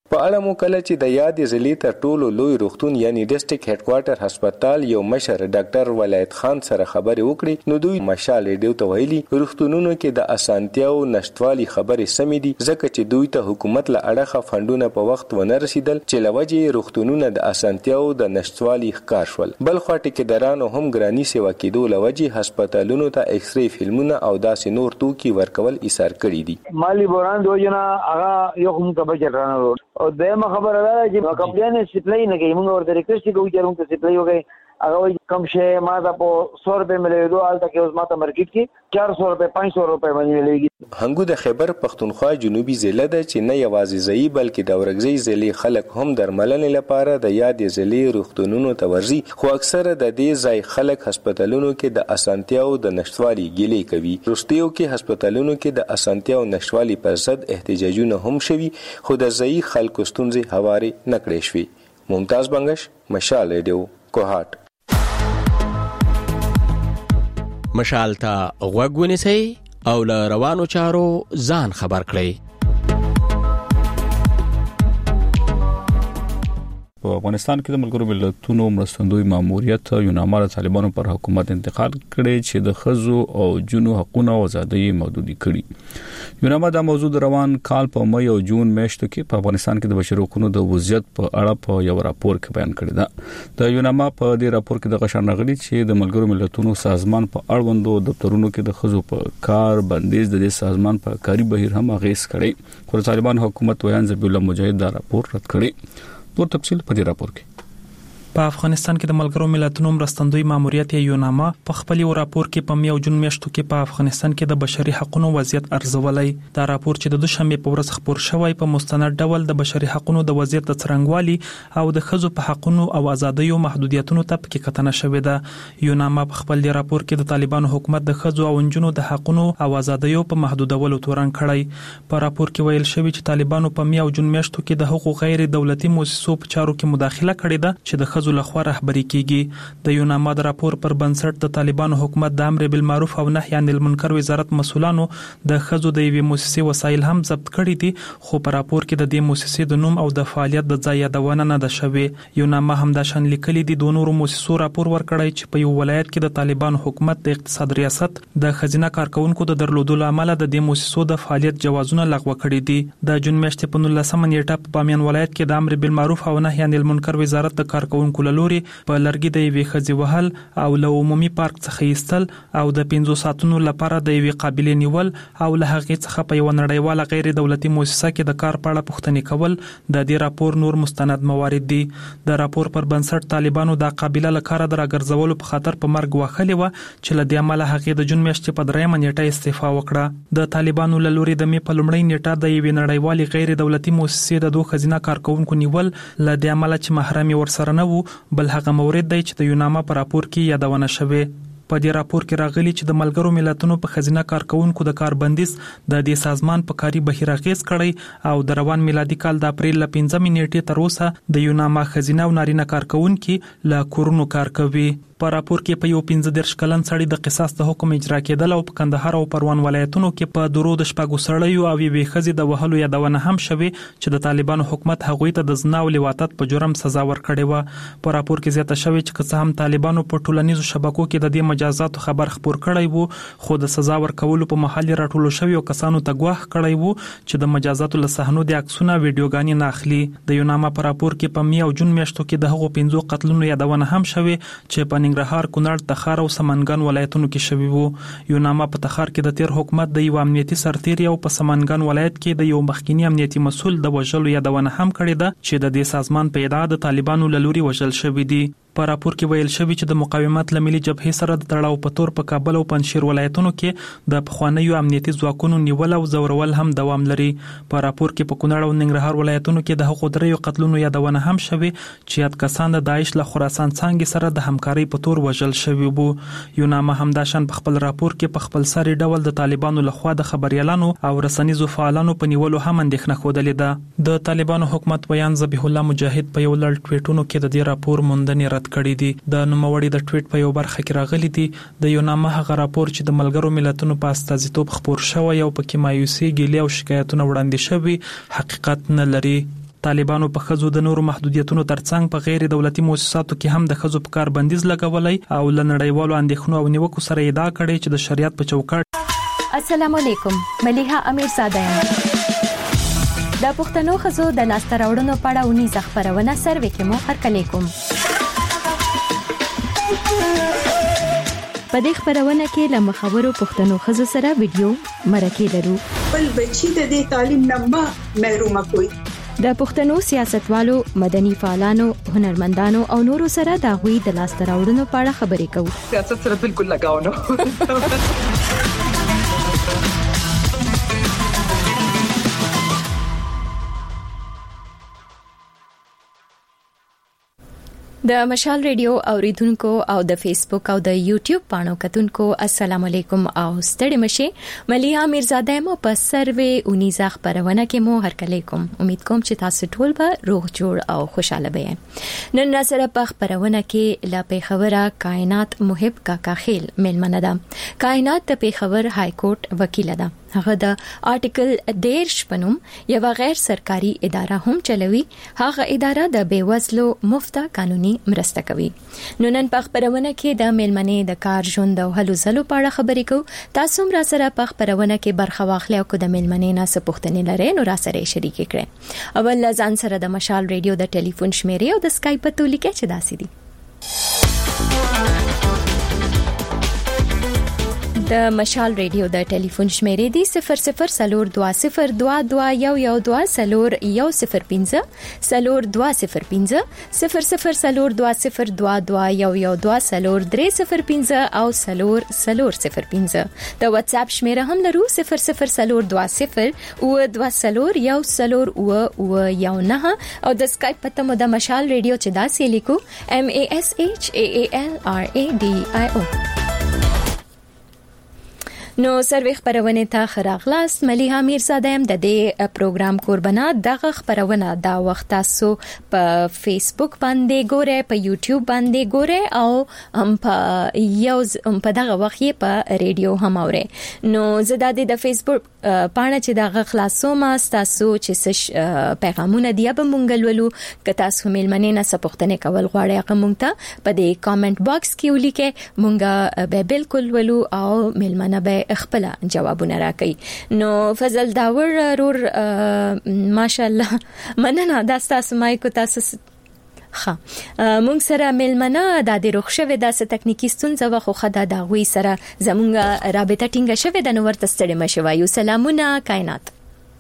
په اړه مو کله چې د یادې ضلع تر ټولو لوی روغتون یعنی ډیسټریکټ هډ کوارټر هسپتال یو مشر ډاکټر ولایت خان سره خبرې وکړې، نو دوی مشال ریډیو ته ویلي روغتونونو کې د اسانتیاو نشټوالي خبرې سمې دي، ځکه چې دوی ته حکومت له اړخه فندونه په وخت ونه رسیدل چې لوجې روغتونونه د اسانتیاو د نشټوالي ښکار شول. بل خوا ټیکدارانو هم ګرانی سیوا کېدو لوجې هسپتالونو ته ایکس ری فلمونه او داسې نور توکي ورکول ایثار کړي دي. مالی بوران دوجنا هغه یو کوم کبه چرانه او دغه خبره ده چې کمپلیانه سپلای نه کوي، موږ ورته ریکوست کوو چې موږ سپلای وکړي. هغه کم شي ما دا په سو روپے ملي دوه الته کې اوس ماته مارکیټ کې چار سو روپے پانچ سو روپے باندې مليږي. هنګو د خیبر پختونخوا جنوبي ضلع ده چې نه یوازې ځای بلکې د ورګزي ضلع خلک هم درملنې لپاره د یادې ضلع روغتونونو ته ورځي، خو اکثره د دې ځای خلک هسپتالونو کې د اسانتیاو د نشټوالي ګیلې کوي. روستیو کې هسپتالونو کې د اسانتیاو نشټوالي پر ضد احتجاجونه هم شوي، خو د ځای خلکو ستونزې هواري نکړې شوي. ممتاز بنگش، مشال ریډیو، کوهات. مشال ته غوږ ونیسئ او له روانو چارو ځان خبر کړئ. په افغانستان کې د ملګرو ملتونو مرستندوی ماموریت یوناما د طالبانو پر حکومت انتقاد کړي چې د ښځو او جنو حقوقونه او ازادۍ محدودي کړي. یوناما دا موضوع د روان کال په مې او جون میاشتو کې په افغانستان کې د بشري حقوقو د وضعیت په اړه په یو راپور کې بیان کړی دی. د یوناما په دې راپور کې د غشن غلي چې د ملګرو ملتونو سازمان په اړوندو دفترونو کې د ښځو په کار بندیز د دې سازمان په کاری بهیر هم اغیز کړي، خو طالبان حکومت ویان ذبیح الله مجاهد دا راپور رد کړی. پور تفصیل په دې راپور کې. په افغانستان کې د ملګرو ملتونو مرستندوی ماموریت یوناما په خپل یو راپور کې په مې او جون میاشتو کې په افغانستان کې د بشري حقوقو وضعیت ارزولای. دا راپور چې د دوشنبه په ورځ خبر شوی په مستند ډول د بشري حقوقو د وضعیت د څرنګوالي او د ښځو په حقوقو او ازادیو محدودیتونو ته پکې کتنه شوې ده. یوناما په خپل دی راپور کې د طالبانو حکومت د ښځو او انجونو د حقوقو او ازادیو په محدودولو تورن کړی. په راپور کې ویل شوی چې طالبانو په مې او جون میاشتو کې د حقوق غیر دولتي مؤسسو په چارو کې مداخله کړې ده چې د ښځو لخوا رهبري کیږي. د یوناما د راپور پر بنسټ د طالبانو حکومت د امر بالمعروف او نهي عن المنکر وزارت مسولانو د ښځو د یوې مؤسسې وسایل هم ضبط کړي دي، خو په راپور کې د دې مؤسسې د نوم او د فعالیت د ځای یادونه نه ده شوې. یوناما هم دا شان لیکلي دي د نورو مؤسسو راپور ورکړی چې په یو ولایت کې د طالبانو حکومت د اقتصاد ریاست د خزینه کارکونکو د درلودلو عمله د دې مؤسسو د فعالیت جوازونه لغوه کړي دي. د جون میاشتې په نولسمه نیټه په بامیان ولایت کې د امر بالمعروف او نهي عن المنکر وزارت د کارکونکو لوري په لرګي د یوې ښځې وهل او له عمومي پارک څخه ایستل او د پنځو ساعتونو لپاره د یوې قابلې نیول او له هغې څخه په یوه نړیواله غیر دولتي مؤسسه کې د کار په اړه پوښتنې کول د دې راپور نور مستند موارد دي. د راپور پر بنسټ طالبانو د قابله له کاره د راګرځولو په خاطر په مرګ وهلې وه چې له دې امله هغې د جون میاشتې په دریمه نیټه استعفا وکړه. د طالبانو له لوري د مې په لومړۍ نیټه د یوې نړیوالې غیر دولتي مؤسسې د دوه ښځینه کارکونکو نیول له دې امله چې محرم یې ورسره نه وو، بل هغه مورد دی چې د یوناما په راپور کې یادونه شوې. په دې راپور کې راغلي چې د ملګرو ملتونو په خزینه کارکونکو د کار بندیز د دې سازمان په کاري بهیر اغیز کړی او د روان میلادي کال د اپریل ل پنځمې نیټې تر اوسه د یوناما خزینه او نارینه کارکونکو له کورونو کار کوي. په راپور کې په یو پنځه دېرش کلن سړي د قصاص د حکم اجرا کېدل او په کندهار او پروان ولایتونو کې په درو د شپږو سړیو او یوې ښځې د وهلو یادونه هم شوې چې د طالبانو حکومت هغوی ته د زنا او لواطت په جرم سزا ورکړې وه. په راپور کې زیاته شوې چې که څه هم طالبانو په ټولنیزو شبکو کې د دې مجازاتو خبر خپور کړی وو، خو د سزا ورکولو په محل راټولو شویو کسانو ته ګواښ کړی وو چې د مجازاتو له صحنو د عکسونه ویډیوګانې نه اخلي. د یوناما په راپور کې په مې او جون میاشتو کې د هغو پنځو قتلونو یادونه هم شوې چې په ننګرهار، کونړ، تخار او سمنګان ولایتونو کې شوي وو. یوناما په تخار کې د تیر حکومت د یو امنیتي سرتیری او په سمنګان ولایت کې د یو مخکینی امنیتي مسؤل د وژلو یادونه هم کړې ده چې د دې سازمان په ادعا د طالبانو له لوري وژل شوي دي. په راپور کې ویل شوی چې د مقاومت له ملي جبهې سره د تړاو په تور په کابل او پنځشیر ولایتونو کې د پخوانیو امنیتي ځواکونو نیول او زورول هم دوام لري. په راپور کې په کونړ او ننګرهار ولایتونو کې د هغو دریو قتلونو یادونه هم شوې چې یاد کسان د داعش له خراسان څانګې سره د همکارۍ په تور وژل شوي وو. یوناما همداشان په خپل راپور کې په خپل سری ډول د طالبانو لخوا د خبريالانو او رسنیزو فعالانو په نیولو هم اندېښنه ښودلې ده. د طالبانو حکومت ویان ذبیح الله مجاهد په یو لړ ټویټونو کې د دې راپور موندنې رد کړې دي. د نوموړي د ټویټ په یو برخه کې راغلي دي د یوناما هغه راپور چې د ملګرو ملتونو په استازیتوب خپور شوی او پکې مایوسي، ګیلې او شکایتونه وړاندې شوي حقیقت نه لري. طالبانو په خزو د نورو محدودیتونو ترڅنګ په غیر دولتي مؤسساتو کې هم د خزو په کار بندیز لګولای او لنړیوالو اندېښنو او نیوکو سره ادعا کړې چې د شریعت په چوکاټ. السلام علیکم، ملیحه امیر زاده یم. د پښتنو خزو د لاسته راوړنو په اړه ونیزه خپرونه سروې کې مو هرکلی کوم. په دې خپرونه کې له مخورو پښتنو خزو سره ویډیو مرکې لرو. بل بچی د دې تعلیم نه محروم کوي. د پښتنو سیاستوالو، مدني فعالانو، هنرمندانو او نورو سره د غوي د لاسته راوړنو په اړه خبرې کوو. سیاست سره بالکل لگاو نه. د مشال ریډیو اوریدونکو او د فیسبوک او د یوټیوب پاڼو کتونکو السلام علیکم او ستړي مشه. ملیحه امیر زاده مو په سروې اونیزه خبرونه کې مو هرکلی کوم. امید کوم چې تاسو ټول به روغ جوړ او خوشاله وئ. نن را سره په خبرونه کې لا پیښوره کائنات محب کاکا خیل ملمنه ده. کائنات د پیښور های کورټ وکیل ده. هغه د آرټیکل دیرش پنوم یو غیر سرکاري اداره هم چلوي. هغه اداره د بیوزلو مفته قانوني مرسته کوي. نو نن په خبرونه کې د ملمنې د کار ژوند او هلو ځلو په اړه خبرې کوو. تاسو هم را سره په خبرونه کې برخه واخلئ او کو د ملمنې نه څه پوښتنې لرئ نو را سره شریک کړئ. اول ځان سره د مشال ریډیو د ټلیفون شمیرې او د اسکایپ په توګه کې چې داسې دي. د مشال ریډیو د ټلیفون شمیرې دی صفر صفر سلور دوا صفر دوا دوا یو یو دوا سلور یو صفر پنځه سلور دوا صفر پنځه صفر صفر سلور دوا صفر دوا دوا یو یو دوا سلور درې صفر پنځه او سلور سلور صفر پنځه. د واتس اپ شمیره هم لرو صفر صفر سلور دوا صفر او دوا سلور یو سلور او او یو نه او د اسکایپ پته مو د مشال ریډیو چې داسې لیکو M A S H A A L R A D I O. نو سروې خبرونه ته خراغلاست. ملیحه امیر زاده هم د دې پروګرام قربانه. دغه خبرونه دا وخت تاسو په فیسبوک باندې ګورئ، په یوټیوب باندې ګورئ او هم په یو په دغه وخت په ریډیو هم اورئ. نو زه د فیسبوک پاڼه چې دغه خلاصوم تاسو چې پیغامونه دی به مونږ ولولو. که تاسو ملمنې نه څه پوښتنه کول غواړئ هغه مونږ ته په دې کامنټ باکس کې ولیکئ. مونږ به بالکل ولو او ملمنه به خپل جوابونه راکړي. نو فضل داور رور ماشاءالله مننه دا تاسو مایکو تاسو ښه مونږ سره ملمنه د دې روخ شوه د تکنیکی ستونزه و خو خدای دا غوي سره زمونږ رابطه ټینګه شوه د نور تستړی مشوایو. سلامونه کائنات.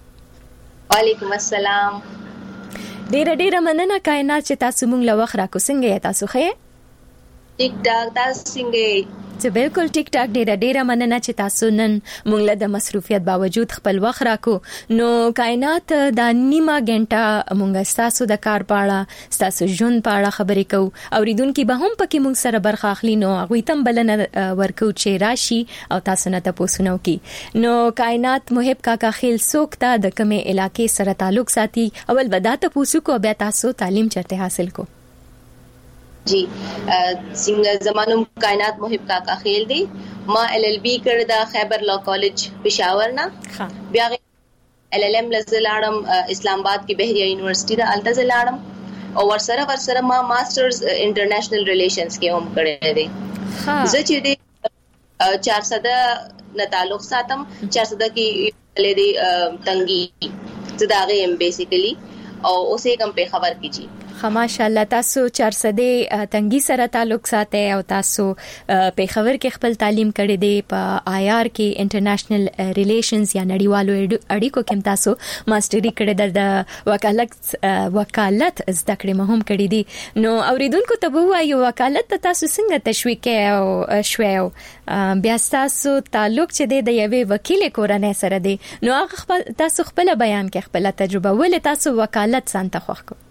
وعلیکم السلام. ډیر ډیر مننه کائنات چې تاسو مونږ له وخت راکو. څنګه تاسو ښه؟ ټیک ټاک. تاسو څنګه؟ چې بالکل ټیک ټاک. ډیره ډیره مننه چې تاسو نن مونږ له د مصروفیت باوجود خپل وخت راکو. نو کائنات د نیمه غنټه مونږ تاسو د کار پاړه تاسو ژوند پاړه خبرې کوو. اوریدونکو به هم پکې مونږ سره برخه اخلي. نو هغه تم بلنه ورکو چې راشي او تاسو نه تاسو نو کی. نو کائنات محب کاکا خیل سوکتا د کومه علاقې سره تعلق ساتي. اول بداته پوسو کو بیا تاسو تعلیم چرته حاصل کو. جی څنګه زمانوم کائنات محب کاکا خیل دی. ما ایل ایل بی کړ د خیبر لا کالج پېښور نه. بیا ایل ایل ایم لزلاړم اسلام آباد کې بهریه یونیورسيټي د التز لاړم او ورسره ورسره ما ماسترز انټرنیشنل ریلیشنز کې هم کړی دی. زه چې د چار سده نه تعلق ساتم. چار سده کې لري تنګي زداغه ام بیسیکلی او اوسې کم په خبر کیږي. ماشاءالله تاسو چار سده تنګي سره تعلق ساتي او تاسو په خبر کې خپل تعلیم کړی دی. په آی آر کې انټرنیشنل ریلیشنز یا نړیوالو اړیکو کې تاسو ماستری کړی د وکالت وکالت زده کړې مهم کړی دی. نو اوریدونکو ته وایو وکالت تاسو څنګه تشویق او شوي بیا تاسو تعلق چې دی د یوې وکیل کورنۍ سره دی. نو هغه تاسو خپل بیان کې خپل تجربه ولې تاسو وکالت سانته خوښ کو؟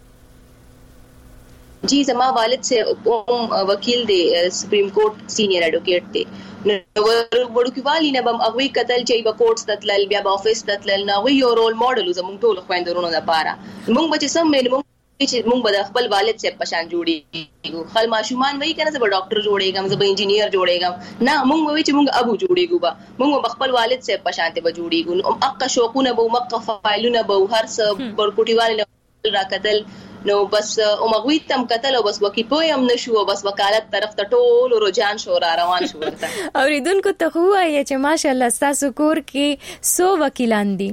جی زما والد سے وکیل دی سپریم کورٹ سینئر ایڈوکیٹ دی. نو ورکو والی نه بم اغوی قتل چي په کورټس تتلل بیا په افیس تتلل نو وی یو رول ماډل زموږ ټول خويندرونو لپاره. موږ به سم مینیمم چې موږ به خپل والد سے پشان جوړیږو. خل ماشومان وای کنه زه به ډاکټر جوړېږم زه به انجینیر جوړېږم. نه موږ وای چې موږ ابو جوړېږو با موږ خپل والد سے پشان ته به جوړیږو. نو اقا شوقونه به مقه فایلونه به هر څه ورکوټی والي راکتل نو بس اومغوی تم قتل او بس وکی پویم نشو بس وکالت طرف ته ټول رجحان شو را روان شو ورته اوریدونکو ته هو یا چې ماشاءالله تاسو کور کې سو وکیلان دي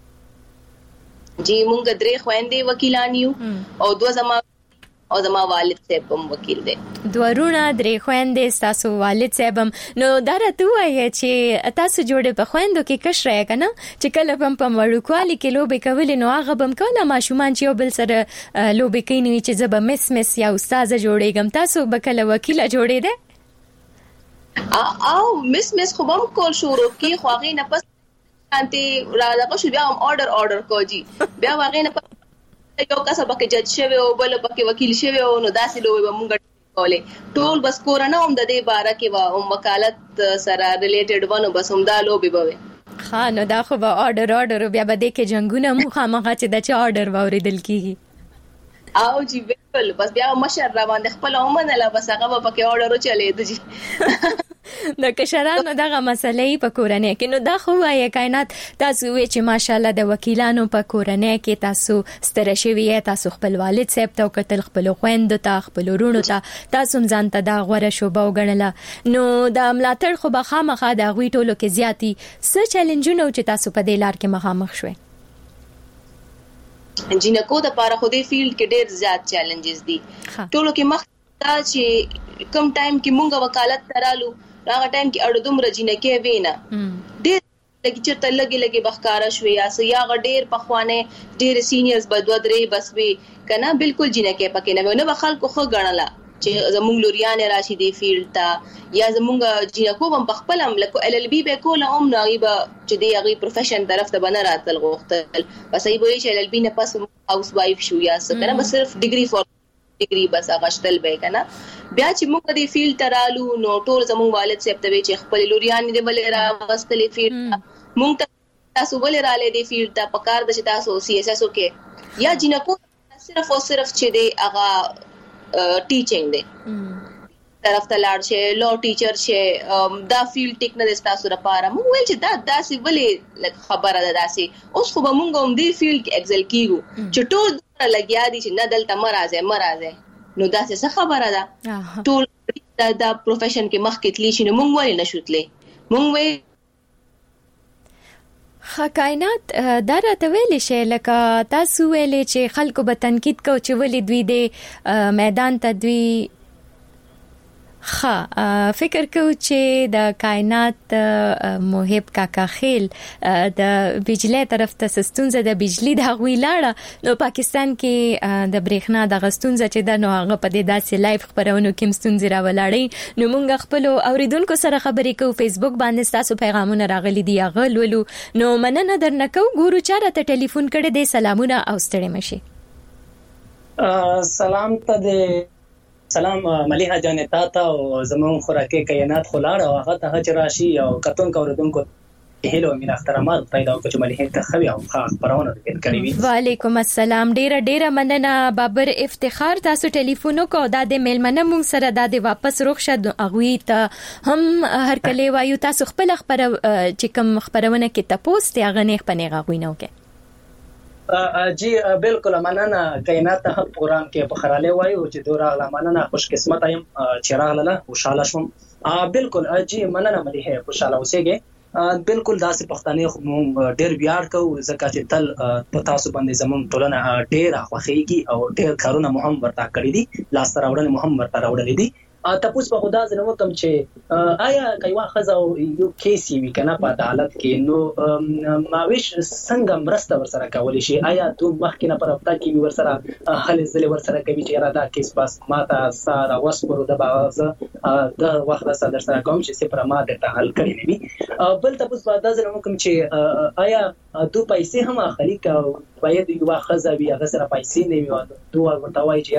جی مونږ درې خويندې وکیلان یو او دوه زما او زما والد صاحب هم وکیل دی دوارونه درې خويندې تاسو والد صاحب هم نو دا راته وایي چې تاسو جوړې په خويندو کې کشره کنه چې کله په په وړوکوالي کې لوبې کولې نو هغه بم کوله ماشومان چې بل سره لوبې کوي چې زب مس مس یا استاد جوړېږم تاسو به کله وکیل جوړې ده او مس مس خو هم کول شروع کی خو هغه نه پس انته را دغه شو بیا هم اورډر اورډر کوجی بیا هغه نه یو کس پکې جج شوی او بل پکې وکیل شوی او نو داسې لوي به مونږ کولې ټول بس کورونه هم د دې باره کې وا او وکالت سره ریلیټډ ونه بس هم دا لوبي به ها نو دا خو به اورډر اورډر بیا به د کې جنگونه مخامخ چې د چا اورډر ووریدل کیږي او جی بالکل بس بیا مشر را باندې خپل اومنه بس هغه پکې اورډر چلے د جی د کشرانو دغه مسلې په کورنۍ کې نو دا خو وایي کائنات تاسو وی چې ماشاالله د وکیلانو په کورنۍ کې تاسو ستر شوی تاسو خپل والد صاحب ته کتل خپل خويند ته خپل ورونو ته تاسو ځان ته دا غوړه شوبه وګڼله نو د ملاتړ خو به خامخا د غوي ټولو کې زیاتی څه چیلنجونه چې تاسو په دې لار کې مخامخ شوي جنکو د پاره خو دې فیلډ کې ډېر زیات چیلنجز دي ټولو کې مخ دا چې کم ټایم کې مونږه وکالت ترالو هغه ټایم کې اړ دومره جنکه وینا ډېر لکه چې ته لګي لګي بخکارا شوي یا سیا غډېر په خوانه ډېر سینیئرز بدو درې بس وی کنه بالکل جنکه پکې نه نو خلکو خو غنلا چې زمونږ لوریان راشي دی فیلډ تا یا زمونږ جنکو هم په خپل هم لکه ال ال بي به کوله هم نغيبه چې دی هغه پروفیشن طرف ته بنه راتل غوښتل بس ای وایي چې ال ال بي نه پس هاوس وایف شو یا څه کنه بس صرف ډیګري فور ډیګري بس غشتل به کنه بیا چې موږ د فیلډ ترالو نو ټول زموږ والد صاحب ته چې خپل لوریان دې بل را واستلې فیلډ موږ تاسو بل را لې دې فیلډ ته پکار د چې تاسو سی اس اس او کې یا جنکو صرف او صرف چې دی هغه ټیچینګ دی طرف ته لاړ شي لو ټیچر شي دا فیلډ ټیک نه تاسو لپاره مو ویل چې دا داسې ولې خبره ده داسې اوس خو به موږ هم دې فیلډ کې ایکسل کیږو چې ټول لګیا دي چې نه دلته مرزه مرزه نو دا څه خبره ده ټول دا د پروفیشن کې مخ کې تلی شي نو مونږ ولې نشوتلې مونږ وې خکاینات دا راته ویل شي لکه تاسو ویلې چې خلکو به تنقید کو چې ولې دوی د میدان ته دوی خا فکر کو چې د کائنات محب کاکا خیل د بجلی طرف ته سستونزه د بجلی د غوي لاړه نو پاکستان کې د برېښنا د غستونزه چې د نو هغه په دې داسې لایف خبرونو کې مستونزه راولړې نو مونږ خپل اوریدونکو سره خبرې کوو فیسبوک باندې تاسو پیغامونه راغلي دي هغه لولو نو مننه درنکو ګورو چاره ته ټلیفون کړي دي سلامونه او ستړي مشي سلام ته سلام مليحه جان تا ته او زمون خوراکي کائنات خلاړ او هغه ته هج راشي او کتون کوردونکو هیلو مين احترامات پیدا وکړو مليحه ته خوي او خاص پرونه کوي وعلیکم السلام ډیر ډیر مننه بابر افتخار تاسو ټلیفون کو د میلمنه مون سره د واپس روخصت اغوي ته هم هر کله وایو تاسو خپل خبر چې کوم خبرونه کې تاسو ته غنیخ پنه غوینو کې جی بالکل مننه کائنات ته پروګرام کې په خراله وایو چې دوه راغله مننه خوش قسمت ایم چې راغله خوشاله شوم بالکل جی مننه مليحه خوشاله اوسېږي بالکل داسې پښتانه خو ډېر بیار کو زکه چې تل په تاسو باندې زمون ټولنه ډېر خوخېږي او ډېر کارونه مهم ورته کړی دي لاس راوړنه مهم ورته راوړل دي تاسو په خدا زنه وکم چې آیا کایوا خزا یو کیسي وی کنه په عدالت کې نو ماویش څنګه مرسته ورسره کولای شي آیا دوه مخکنه پر هفته کې ورسره حل زله ورسره کوي چې اراده کیس بس ماته ساره وسپرو د بازه د وخت سره سره کوم چې سپر ما د حل کړی ني بل تاسو په خدا زنه وکم چې آیا دوه پیسې هم اخلي کا باید یو خزا وی هغه سره پیسې نه وي دوه ورته وایي چې را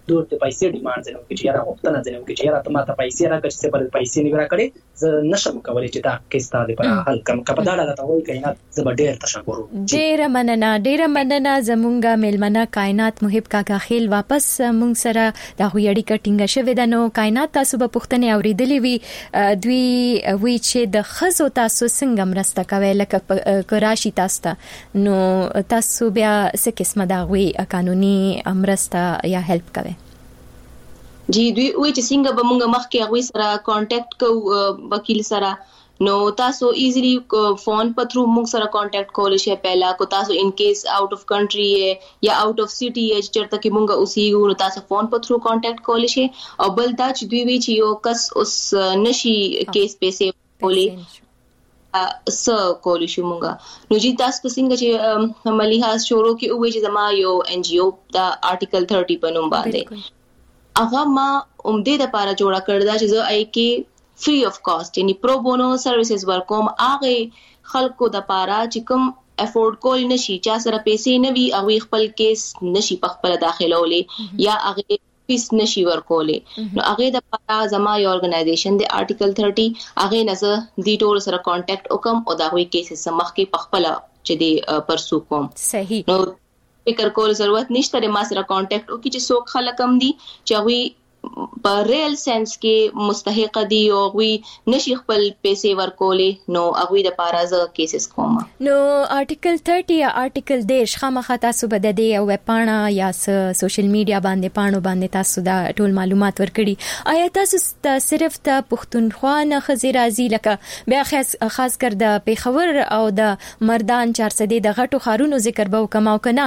دور ته پیسې ډیمانډ زنه کې چې یاره وختونه زنه کې چې یاره ته ماته پیسې راکړې چې پر پیسې نه راکړې زه نشم کولای چې دا کیس ته په حل کم کپداړه ته وایي کائنات زه به ډېر تشکر وکړم. ډېر مننه ډېر مننه زمونږه میلمنه کائنات محب کاکا خیل واپس مونږ سره د غوړی کټینګ شوه د نو کائنات تاسو په پښتنې اوریدلې وی دوی وی چې د خزو تاسو څنګه مرسته کوي لکه کراشي تاسو نو تاسو بیا څه قسمه دا غوي قانوني مرسته یا هیلپ کوي؟ جی دوی وی چې څنګه به مونږ مخکې غوي سره کانټیکټ کو وکیل سره نو تاسو ایزیلی فون په تھرو موږ سره کانټیکټ کولای شئ. پہلا کو تاسو ان کیس آؤٹ اف کنټری یا آؤٹ اف سټي یا چرته کې موږ اوسېږو نو تاسو فون په تھرو کانټیکټ کولای شئ. او بل دا چې دوی وی چې یو کس اوس نشي کیس پیسې کولای س کولای شو موږ نو جی تاسو څنګه چې مليحاز شروع کې وې چې زما یو ان جی او دا آرټیکل تھرٹی په نوم باندې هغه ما عمده د پاره جوړه کړل دا چې زه آی کې فری اف کاست یعنی پرو بونو سرویسز ورکوم هغه خلکو د پاره چې کوم افورډ کول نشي چا سره پیسې نه وي او خپل کیس نشي په خپل داخلولې یا هغه فیس نشي ورکولې نو هغه د پاره زما یو ارګنایزیشن د آرټیکل تھرٹی هغه نزه دی ټول سره کانټیکټ وکم او دا وی کیسز سمخ کې په خپل چې دی پرسو کوم. صحیح. نو فکر کول ضرورت نشته ما سره کانټیکټ وکړي چې څوک خلک هم دي چې وی په ریل سنس کې مستحق دي او وی نشي خپل پیسې ورکولې نو هغه د پارازه کیسز کوم. نو آرټیکل تھرٹی یا آرټیکل دیش خامخا تاسو بده دی او پاڼه یا سوشل میډیا باندې پاڼو باندې تاسو دا ټول معلومات ورکړي آیا تاسو صرف ته پښتونخوا نه خزي راځي لکه بیا خاص خاص کر د پیښور او د مردان چار سدې د غټو خارونو ذکر به وکم او کنه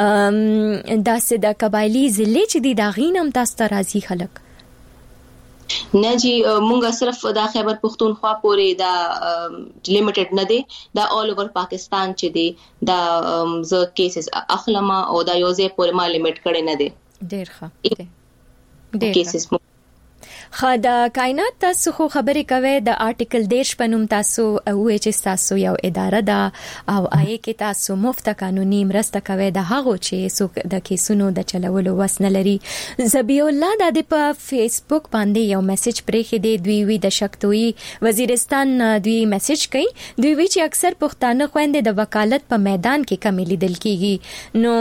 داسې د قبایلی ضلع چې دی دا غینم تاسو ته راځي خلک؟ نه جی مونږه صرف دا خیبر پختونخوا پورې دا لیمیټډ نه دی دا آل اوور پاکستان چې دی دا ز کیسز اخلما او دا یوزې پورې ما لیمیټ کړي نه دی. ډیر ښه ډیر کیسز خدا کائنات تاسو خو خبرې کوي د آرټیکل دیش پنوم تاسو وې چې تاسو یو اداره ده او آی کې تاسو مفت قانوني مرسته کوي د هغو چې څوک د کیسونو د چلولو وس نه لري. زبی الله د په فیسبوک باندې یو میسج پرې دی دوی وی د شکتوي وزیرستان دوی میسج کوي دوی وی چې اکثر پښتانه خويندې د وکالت په میدان کې کمی لیدل کیږي نو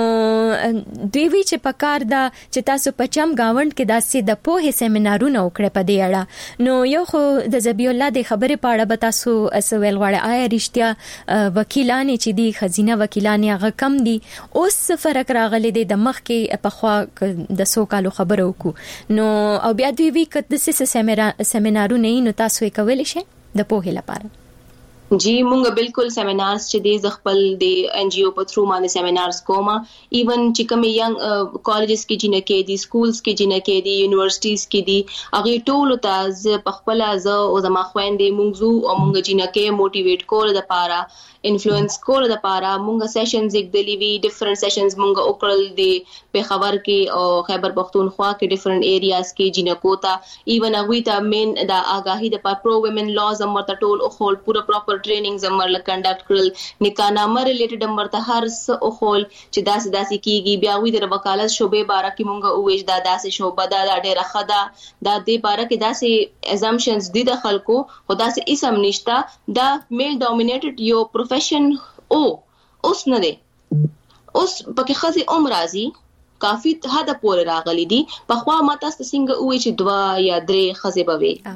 دوی وی چې پکار دا چې تاسو په چم گاوند کې داسې د پوهې سیمینارونه وکړي په دې اړه نو یو خو د زبی الله د خبرې په اړه به تاسو اسویل غواړي آیا رښتیا وکیلان چې دي خزینه وکیلان هغه کم دي اوس فرق راغلي د مخ کې په خوا د سو کالو خبرو کو نو او بیا دوی وی کده سه سیمینارونه نو تاسو یې کولای شئ د پوهې لپاره؟ جی مونږ بالکل سیمینارز چې د خپل د ان جی او په تھرو باندې سیمینارز کوما ایون چې کوم ینګ کالجز کې جنہ کې دي سکولز کې جنہ کې دي یونیورسيټیز کې دي هغه ټول ته ز په خپل از او زما خويندې مونږ او مونږ جنہ کې موټیویټ کول د پاره انفلوئنس کول د پاره مونږ سیشنز یک دلی وی ډیفرنٹ سیشنز مونږ وکړل د پیښور کې او خیبر پختونخوا کې ډیفرنٹ ایریاز کې جنہ کوتا ایون هغه ته مین د آگاهی د پرو ویمن لاز امر ټول او خول پورا پراپر ټریننګ زمر ل کنډکټ کړل نکانامه ریلیټډ امر ته هر څه او خول چې داس داسي کیږي بیا وی د وکالت شوبې باره کې مونږ اوېج دا داسې شوبه دا ډېر خدا دا د باره کې داسې ازامپشنز دي د خلکو خدا سي اسم نشتا دا میل ډومینیټډ یو پروفیشن او اوس نه دی اوس پکې خزي عمر راځي کافي حد پورې راغلي دي په خوا ماته څنګه وې چې دوا یا درې خزي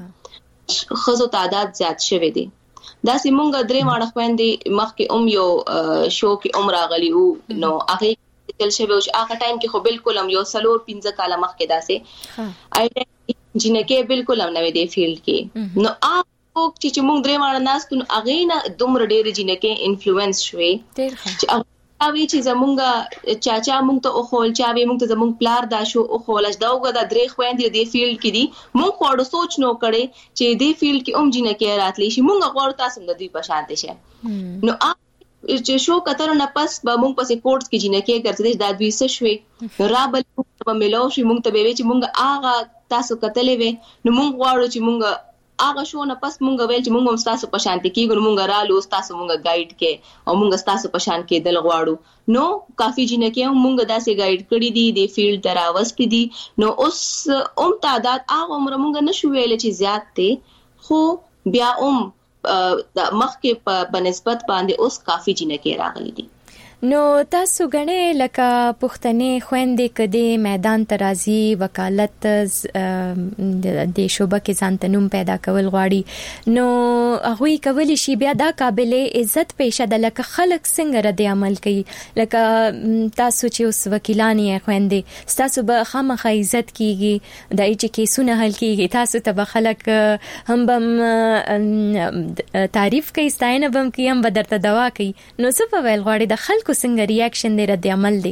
بوي خزو تعداد زیات شوه دي دا سیمونګه درې ماړه خويندې مخ کې اوم یو شو کې عمر غلي او نو هغه تل شوه او هغه ټایم کې خو بالکل هم یو سلور پنځه کاله مخ کې داسې اې جنکه بالکل هم نوې دی فیلډ کې نو هغه چې موږ درې ماړه ناس نو هغه نه دومره ډېر جنکه انفلوئنس شوي چې اوی چې زمونږه چاچا مونږ ته او خول چا وی مونږ ته زمونږ پلار دا شو او خولش دا وګدا درې خويندې د فیلډ کې دي مونږ خوړو سوچ نو کړي چې د فیلډ کې اوم جنہ کې راتلی شي مونږ غوړ تاسو د دوی په شان دي شه نو ا چې شو کتر نه پس به مونږ پسې کوټس کې جنہ کې ګرځي دا دوی څه شوي را بل په ملو شي مونږ ته به چې مونږ اغه تاسو کتلې وې نو مونږ غواړو چې مونږ هغه شو نه پس مونږ ویل چې مونږ هم تاسو په شان کېږو، مونږ رالو تاسو مونږ گایډ کې او مونږ تاسو په شان کې دل غواړو. نو کافي جنکه مونږ داسې گایډ کړی دي د فیلډ تراوست دي. نو اوس اوم تعداد هغه عمر مونږ نشو ویل چې زیات دي، خو بیا اوم د مخکې په نسبت باندې اوس کافي جنکه راغلي دي. نو تاسو غنې لکه پښتنې خويندې کدي میدان ترازی وکالت د شوبه کې ځان تنوم پیدا کول غواړي، نو هغه کولی شي بیا دا قابل عزت پیشه د لکه خلک څنګه رد عمل کوي. لکه تاسو چې اوس وکیلان یې خويندې، تاسو به خامخا عزت کیږي د چې کیسونه حل کیږي، تاسو ته خلک هم بم تعریف کوي، ستاینه بم کوي، هم بدرته دوا کوي. نو څه په ویل غواړي د خلک کو څنګه ریاکشن دی رد عمل دی؟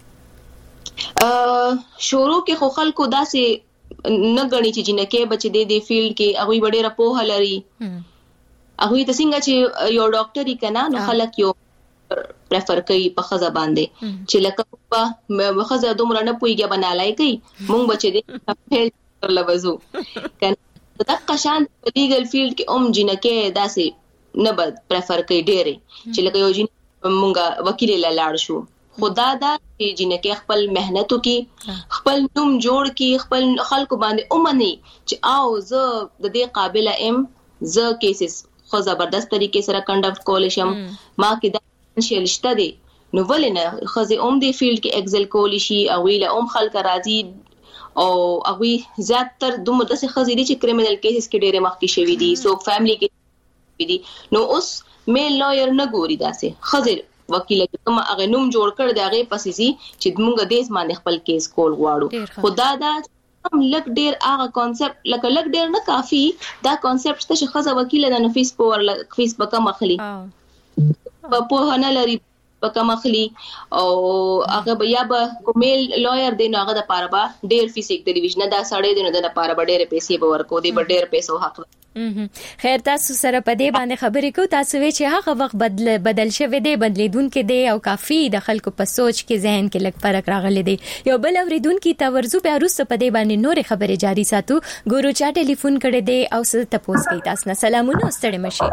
شروع کې خو خلکو داسې نه غني چې جنکه بچ دی دی فیلډ کې هغه ډېر په هلري، هغه ته څنګه چې یو ډاکټر یې کنه نو خلک یو پریفر کوي په خزه باندې چې لکه په خزه دومره نه پويږي بنالای کوي، مونږ بچ دی فیلډ لوزو کنه دا قشان لیګل فیلډ کې اوم جنکه داسې نه بد پریفر کوي ډېر چې لکه یو جن مونږه وکیل لاله شو. خدا دا چې جنکه خپل مهنت وکي، خپل نوم جوړ کی، خپل خلکو باندې اومني چې او زه د دې قابل ام زه کیسز خو زبردست طریقې سره کنډکټ کول شم، ما کې دا پوتنشل شته دي. نو ولنه خزه اوم دی فیلډ کې ایگزل کول شي او ویله اوم خلک راضي او هغه زیات تر دومره د خزې دي چې کریمینل کیسز کې ډېر مخکې شوی دي، سو فیملی کې دي. نو اوس میل لویر نه ګوري داسې خزر وکیل کوم هغه نوم جوړ کړ دی هغه پسې سي چې موږ دیس باندې خپل کیس کول غواړو. خدا دا هم لک ډیر هغه کانسپټ لکه لک ډیر نه کافي دا کانسپټ چې خزر وکیل د نفیس پور فیس بکم اخلي په په نه لري بکم اخلي او هغه بیا به کومیل لویر دی نو هغه د پاره با ډیر فیس یک ټلویزیون دا سړی دی نو د پاره با ډیر پیسې به ورکو دی به ډیر پیسو حق. خیر تاسو سره په دې باندې خبرې کو، تاسو وی چې هغه وخت بدل بدل شوی دی، بدلیدونکو دی او کافي د خلکو په سوچ کې ذهن کې لږ فرق راغلی دی. یو بل اوریدونکو ته ورزو به روسه په دې باندې نورې خبرې جاری ساتو. ګورو چا ټلیفون کړی دی او څه تاسو کوي. تاسو نه سلامونه ستړي مشي.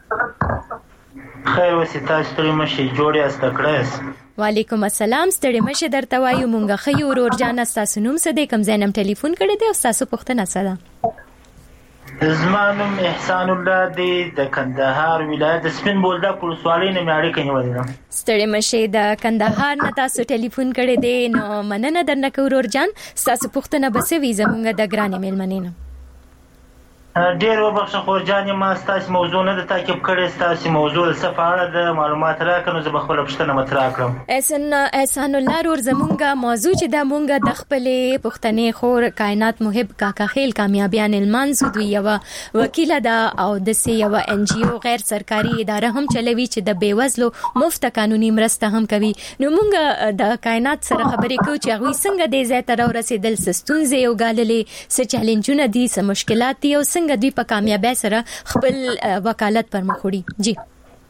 خیر وسه تاسو ستړي مشي جوړه استکړس. وعلیکم السلام ستړي مشه درته وایو مونږه خيو ورور جان تاسو نوم څه دی، کوم ځای نم ټلیفون کړی دی او تاسو پوښتنه سره؟ زمانم احسان الله دی د کندهار ولایت د سپین بولدک ولسوالۍ نه مې اړیکه نیولې. ستړي مشه د کندهار نه تاسو ټلیفون کړی دی، نو مننه درنه کو ورور جان. تاسو پوښتنه بسوي زمونږ د ګرانې میلمنې نه ډیر وبخښه خو جانې ما ستاسو موضوع نه د تعقیب کړې، ستاسو موضوع څه په اړه د معلومات راکړم زه به خپل پوښتنه مطرح کړم. احسان احسان الله ور زمونږه موضوع چې د مونږه د خپلې پښتنې خور کائنات محب کاکا خیل کامیابیان المنزو دوی یو وکیل ده او د سی یو ان جی او غیر سرکاري اداره هم چلوي چې د بیوزلو مفت قانوني مرسته هم کوي. نو مونږه د کائنات سره خبرې کوو چې هغه څنګه د زیات تر رسیدل سستونزې او غاللې څه چیلنجونه دي، څه مشکلات دي او څنګه دوی په کامیابی سره خپل وکالت پر مخ وړي. جی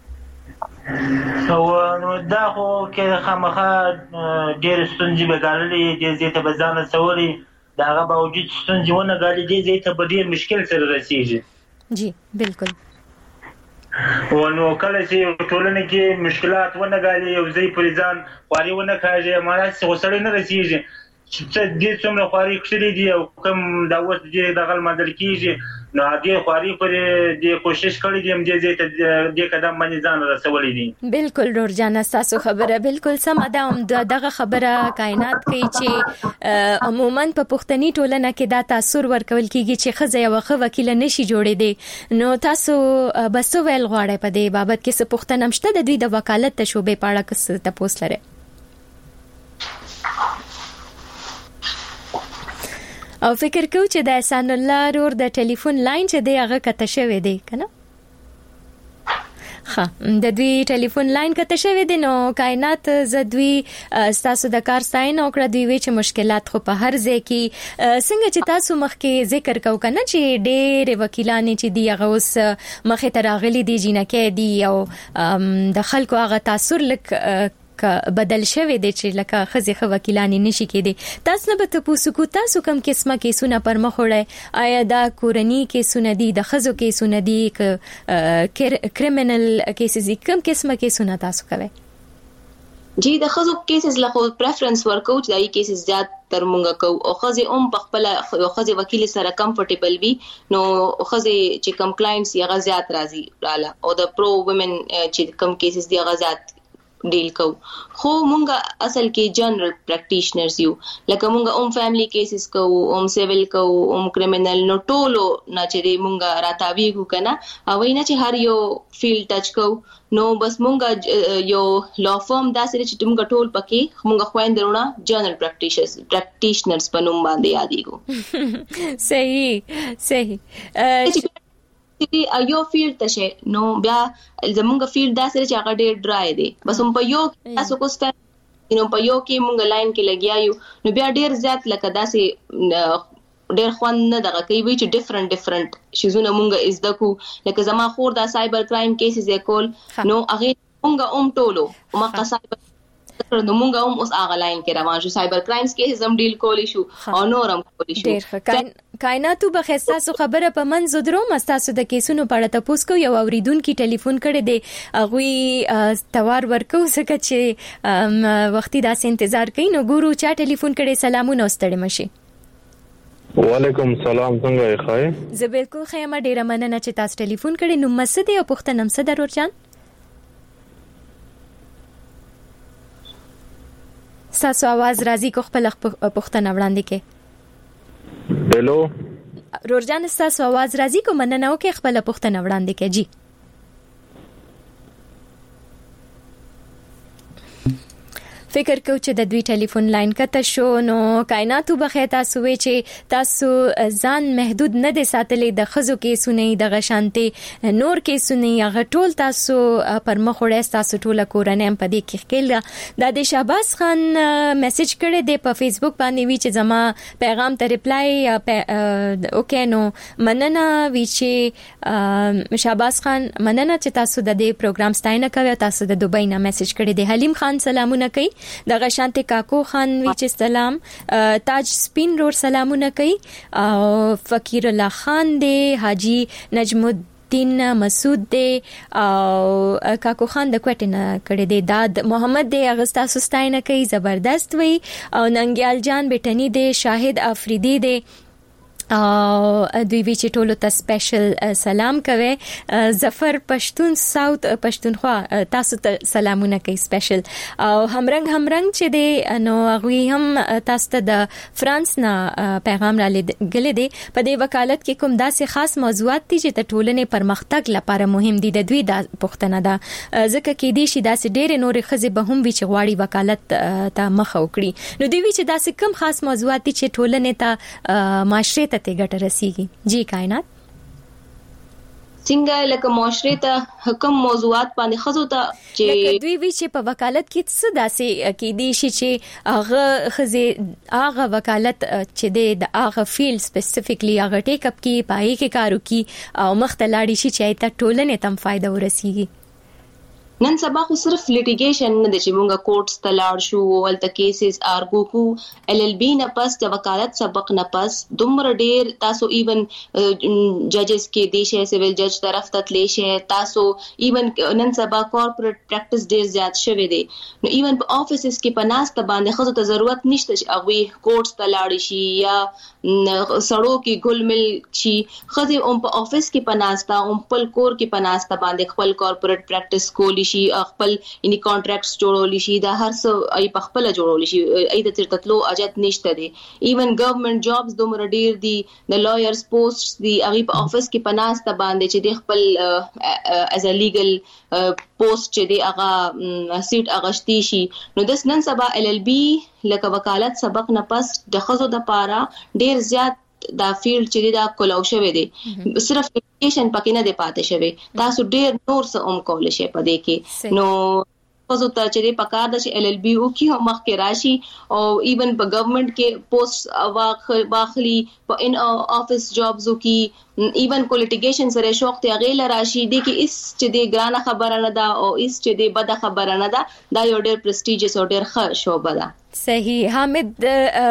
او نو دا خو کې خامخا ډېر ستونزې به غاللې دي، زه ته بزانه سوري دا هغه باوجود ستونزې ونه غالي دي، زه ته به ډېر مشکل سره رسیږي. جی بالکل. او نو کله چې ټولنه کې مشکلات ونه غالي او زه پر ځان خواري ونه کاږي مالای څه وسړی نه رسیږي چې دې څومره خواري کړې دي او کوم دا اوس دې د غل مدل کیږي نو دې خواري پر دې کوشش کړې دي دې دې ته دې قدم باندې ځان رسولې دي. بالکل ډور جان تاسو خبره بالکل سم ده. هم دغه خبره کائنات کوي چې عموما په پښتني ټولنه کې دا تاثیر ورکول کیږي چې خزه یو خو وکیل نشي جوړې دي. نو تاسو بس ویل غواړئ په دې بابت کې څه پښتنه مشته د دوی د وکالت شوبې په اړه څه تاسو لري؟ او فکر کو چې د احسان الله رور د ټلیفون لاین چې دی هغه کته شوی دی کنه. ها د دوی ټلیفون لاین کته شوی دی. نو کائنات ز دوی تاسو د کار ستاین او کړه دوی چې مشکلات خو په هر ځای کې څنګه چې تاسو مخکې ذکر کو کنه چې ډېر وکیلان چې دی هغه اوس مخې ته راغلي دي جنکه دی او د خلکو هغه تاثیر لک بدل شوی دی چې لکه خزي خو وکیلانی نشي کېدی. تاسو نه به تاسو کو تاسو کم قسمه کیسونه پر مخ وړي؟ آیا دا کورنی کیسونه دي، د خزو کیسونه دي، کریمینل کیسز دي، کم قسمه کیسونه تاسو کوي؟ جی د خزو کیسز له خو پریفرنس ورکو چې دای کیسز زیات تر مونږه کو او خزي هم په خپل خزي وکیل سره کمفورټیبل وي نو خزي چې کم کلاینټس یې غزيات راځي رااله او د پرو وومن چې کم کیسز دی غزيات ډیل کو. خو مونږه اصل کې جنرال پریکټیشنرز یو، لکه مونږه اوم فیملی کیسز کو، اوم سیویل کو، اوم کریمینل، نو ټولو نه چې مونږه راتاوی کو کنه او نه چې هر یو فیلډ ټچ کو. نو بس مونږه یو لا فرم داسې چې مونږه ټول پکې مونږه خويندرونه جنرال پریکټیشنرز پریکټیشنرز په نوم باندې یادېږو. صحیح صحیح. یو فیلډ ته شي نو بیا زمونږ فیلډ داسې چې هغه ډېر ډرای دی، بس هم په یو تاسو کو ستاسو نو په یو کې مونږ لاین کې لګیایو نو بیا ډېر زیات لکه داسې ډېر خوند نه دغه کوي چې ډیفرنٹ ډیفرنٹ شیزونه مونږ از دکو. لکه زما خور دا سایبر کرایم کیسز یې کول نو هغه مونږ اوم ټولو مکه سایبر نو مونږ هم اوس هغه لاین کې روان شو، سایبر کرایمز کیسز هم ډیل کولی شو او نورم کولی شو. ډېر کائناتو بخښتا سو خبره په منځ درو مستاسو د کیسونو په اړه تاسو کو یو اوریدونکو ټلیفون کړي دی اغوی توار ورکو سکه چې وختي داسې انتظار کوي نو ګورو چا ټلیفون کړي. سلامونه واستړی مشي. وعلیکم السلام، څنګه یې خای؟ زه بالکل خیمه ډیره مننه چې تاسو ټلیفون کړي. نو مسد او پښتنم صدر ورچان ساسو आवाज راځي کو خپل پښتنه وړاندې کې. هلو رورجان ساسو आवाज راځي کو مننه او کې خپل پښتنه وړاندې کې. جی فکر کو چې د دوی ټلیفون لاین کته شو. نو کائناتو بخې تاسو وی چې تاسو ځان محدود نه دي ساتلې د خزو کې سونی د غشانتي نور کې سونی هغه ټول تاسو پر مخ وړه تاسو ټول کورنۍ په دې کې خېل د شهباز خان میسج کړی دی په فیسبوک باندې وی چې زما پیغام ته ریپلای اوکې نو مننه وی چې شهباز خان مننه چې تاسو د دې پروګرام ستاینه کوي. تاسو د دوبۍ نه میسج کړی دی. حلیم خان سلامونه کوي. دغه شانته کاکو خان وی چې سلام. تاج سپین رور سلامونه کوي. او فقیر الله خان دی. حاجی نجم الدین مسعود دی او کاکو خان د کوټنه کړي دی. داد محمد دی اغستا سستاینه کوي. زبردست وی او ننګیال جان بیٹنی دی. شاهد افریدی دی او دوی وی چې ټولو ته سپیشل سلام کوي. ظفر پښتون ساوث پښتونخوا تاسو ته سلامونه کوي سپیشل. او همرنګ همرنګ چې دی نو هغه هم تاسو ته د فرانس نه پیغام را لګل دي. په دې وکالت کې کوم داسې خاص موضوعات دي چې د ټولنې پرمختګ لپاره مهم دي. د دوی د پښتنه ده ځکه کې دي چې داسې ډېر نور خزي به هم وی چې غواړي وکالت ته مخ وکړي. نو دوی وی چې داسې کوم خاص موضوعات دي چې ټولنې ته معاشره ته ګټه رسیږي. جی کائنات څنګه لکه معاشره ته حکم موضوعات باندې خزو ته چې دوی وی چې په وکالت کې څه داسې کې دي چې هغه خزي هغه وکالت چې د هغه فیلډ سپیسیفیکلی هغه ټیک اپ کې پای کې کارو کې او مختلاړي شي چې ته ټولنې تم فائدہ ورسیږي. نن سبا خو صرف لیټیګیشن نه د چې مونږه کورټس ته لاړ شو ولته کیسز آرګو کو ال ال بی نه پس د وکالت سبق نه پس دومره ډیر تاسو ایون ججز کې دیشه سیویل جج طرف ته تلې شه تاسو ایون نن سبا کارپوریټ پریکټس ډیر زیات شوی دی. نو ایون په افیسز کې پناست باندې خو ته ضرورت نشته چې هغه کورټس ته لاړ شي یا سړو کې ګل مل شي. خزي هم په افیس کې پناستا هم خپل کور کې پناستا باندې خپل کارپوریټ پریکټس کولی شي خپل اني کانټراکټس جوړول شي دا هر څه ای په خپل جوړول شي ای د چرته تلو اجازه نشته دي. ایون ګورنمنت جابز دومره ډیر دي د لایرز پوسټس دي هغه په افیس کې پناسته باندې چې د خپل از ا لیګل پوسټ چې دی هغه سیټ اغشتي شي. نو د نن سبا ال ال بی لکه وکالت سبق نه پس د خزو د پاره ډیر زیات دا فیلډ چې دا کولاو شوی دی. صرف ایجوکیشن پکې نه دی پاتې شوی. تاسو ډیر نور څه هم کولای شئ په دې کې. نو خو ته چې په کار د ال ال بي او کې هم مخ کې راشي او ایون په گورنمنت کې پوسټ واخلي په ان افیس جابز کې ایون کو لیټیګیشن سره شوق ته غیل راشي دي کې اس چې د ګرانه خبره نه ده او اس چې د بد خبره نه ده دا یو ډېر پرستیجس او ډېر ښه شوبه ده. صحیح. حامد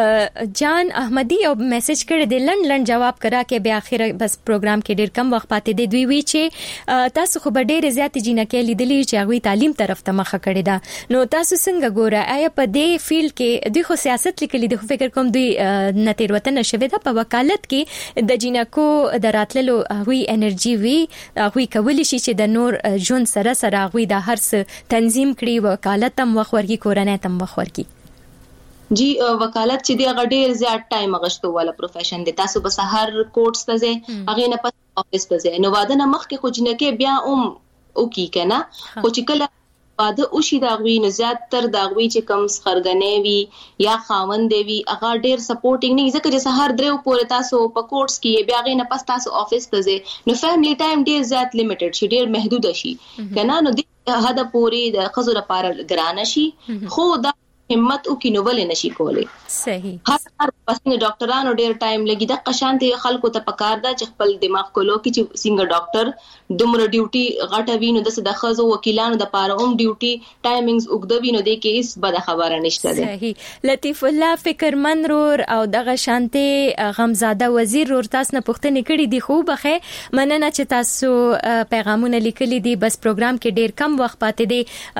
جان احمدی او میسج کړی دی لند لند جواب کرا کې بیا اخر بس پروګرام کې ډیر کم وخت پاتې دی. دوی وی چې تاسو خو ډیر زیات جنکه لیدلې چې هغه تعلیم طرف ته مخه کړی دا نو تاسو څنګه ګوره آیا په دې فیلډ کې دوی خو سیاست لیکلي دی خو فکر کوم دوی نتیر وطن شوی دا په وکالت کې د جنکو دراتلو هوی انرژي وی هوی کولی شي چې د نور ژوند سره سره هوی د هر څه تنظیم کړي وکالت هم وخورږي کورنۍ تم وخورږي. جی وکالت چې دی هغه ډیر زیات ټایم غشتو والا پروفیشن دی. تاسو به سحر کورس ته ځئ هغه نه پس افیس ته ځئ نو واده نه مخکې خو جنکه بیا اوم او کی کنه خو چې کله واده او شي دا غوي نه زیات تر دا غوي چې کم خرګنې وي یا خاوند دی وي هغه ډیر سپورټینګ نه ځکه چې سحر درو پورې تاسو په کورس کې بیا غي نه پس تاسو افیس ته ځئ نو فیملی ټایم ډیر زیات لیمیټډ شي ډیر محدود شي کنه نو د هدا پوری د خزو لپاره ګران شي خو دا همت او کې نو ولې نشي کولای. صحیح. هر پسنه ډاکټرانو ډیر ټایم لګي د قشانته خلکو ته پکار دا چې خپل دماغ کولو کې چې څنګه ډاکټر دومره ډیوټي غټوي نو د خزو وکیلانو د پاره هم ډیوټي ټایمینګز وګدوي نو د کې هیڅ بد خبره نشته ده. صحیح. لطیف الله فکرمن رور او دغه شانته غمزاده وزیر رور تاسو نه پوښتنه کړې دي خو بخې مننه چې تاسو پیغامونه لیکلي دي بس پروګرام کې ډیر کم وخت پاتې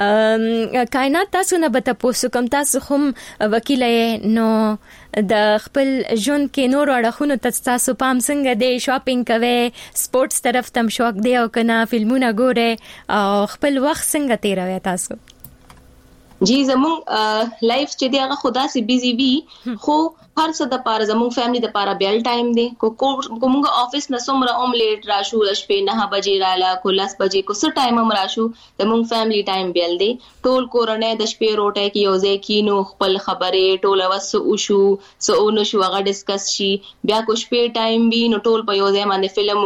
دي کائنات تاسو نه به تاسو کوم تاسو هم وکیل نو د خپل ژوند کې نور اړخونو ته تاسو پام څنګه دی شاپینګ کوي سپورتس طرف تم شوق دی او کنه فلمونه ګوره او خپل وخت څنګه تیروي تاسو؟ جی زمون لایف چې دی هغه خدا سي بيزي وي خو هر څه د پاره زمون فیملی د پاره بیل ټایم دی کو کومه افیس نه سمره اوم لیټ راشو شپې نه بجې رااله کو لاس بجې کو څه ټایم هم راشو زمون فیملی ټایم بیل دی ټول کورنۍ د شپې روټه کې یو ځای کې نو خپل خبرې ټول وس او شو سو نو شو هغه ډیسکس شي بیا کو شپې ټایم وی نو ټول په یو ځای باندې فلم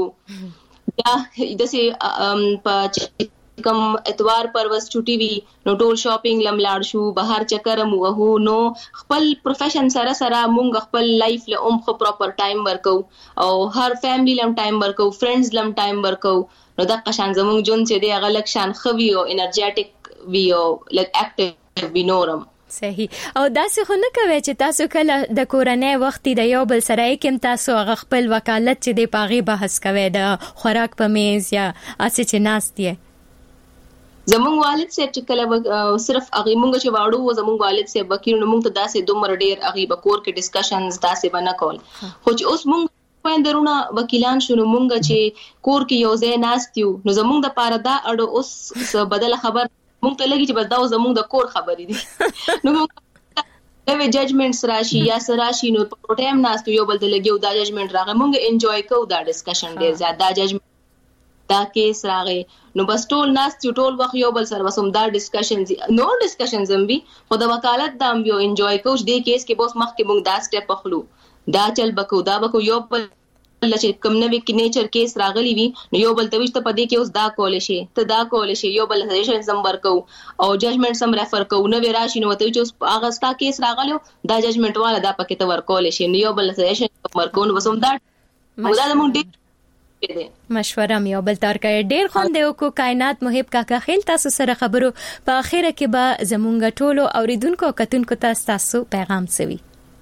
وګورو بیا د سي په کم اتوار پر وس چټي وی نو ټول شاپینګ لملاړ شو بهر چکر مو وو نو خپل پروفیشن سره سره مونږ خپل لایف له اوم خو پراپر ټایم ورکو او هر فیملی لم ټایم ورکو فرندز لم ټایم ورکو نو د قشان زمونږ جون چې دی هغه لکشان خوي او انرژیټک وی او لک اکټیو وی نورم. صحیح. او داسې خو نه کوي چې تاسو کله د کورنۍ وخت د یو بل سره کوم تاسو هغه خپل وکالت چې د پاغي بحث کوي د خوراک په میز یا اسې چې ناستي زمونږ والد صاحب چې کله صرف هغه مونږ چې واړو زمونږ والد صاحب وکیل نو مونږ ته داسې دومره ډیر هغه په کور کې ډسکشنز داسې بنا کول خو چې اوس مونږ پاندرونه وکیلان شنو مونږ چې کور کې یو ځای ناستیو نو زمونږ د پاره دا اړه اوس بدل خبر مونږ ته لګي چې بس دا زمونږ د کور خبرې دي نو مونږ نو ججمنټس راشي یا سراشي نو په ټایم ناستو یو بل د لګیو دا ججمنټ راغی مونږ انجوای کوو دا ډسکشن ډیر زیات دا ججمنټ دا کیس راغی نو بس ټول ناس ټول وخت یو بل سره وسوم دا ډسکشنز نو ډسکشنز هم وی خو د وکالت دا هم یو انجوای کوو دې کیس کې بوس مخ کې مونږ دا سټپ اخلو دا چل بکو دا بکو یو بل چې کوم نوې کې نیچر کیس راغلی وی نو یو بل تويشته پدې کې اوس دا کول شي ته دا کول شي یو بل سجیشن نمبر کو او ججمنټ سم ریفر کو نو وی راشي نو ته چې هغه ستا کیس راغلو دا ججمنټ والا دا پکې ته ور کول شي نو یو بل سجیشن نمبر کو نو وسوم دا موږ دا مونږ مشوره مې بل تر کې ډېر خوند یو کو کائنات محب کاکا خیل تاسو سره خبرو په اخره کې به زمونږ ټولو اوریدونکو کتونکو ته تاسو پیغام سوي.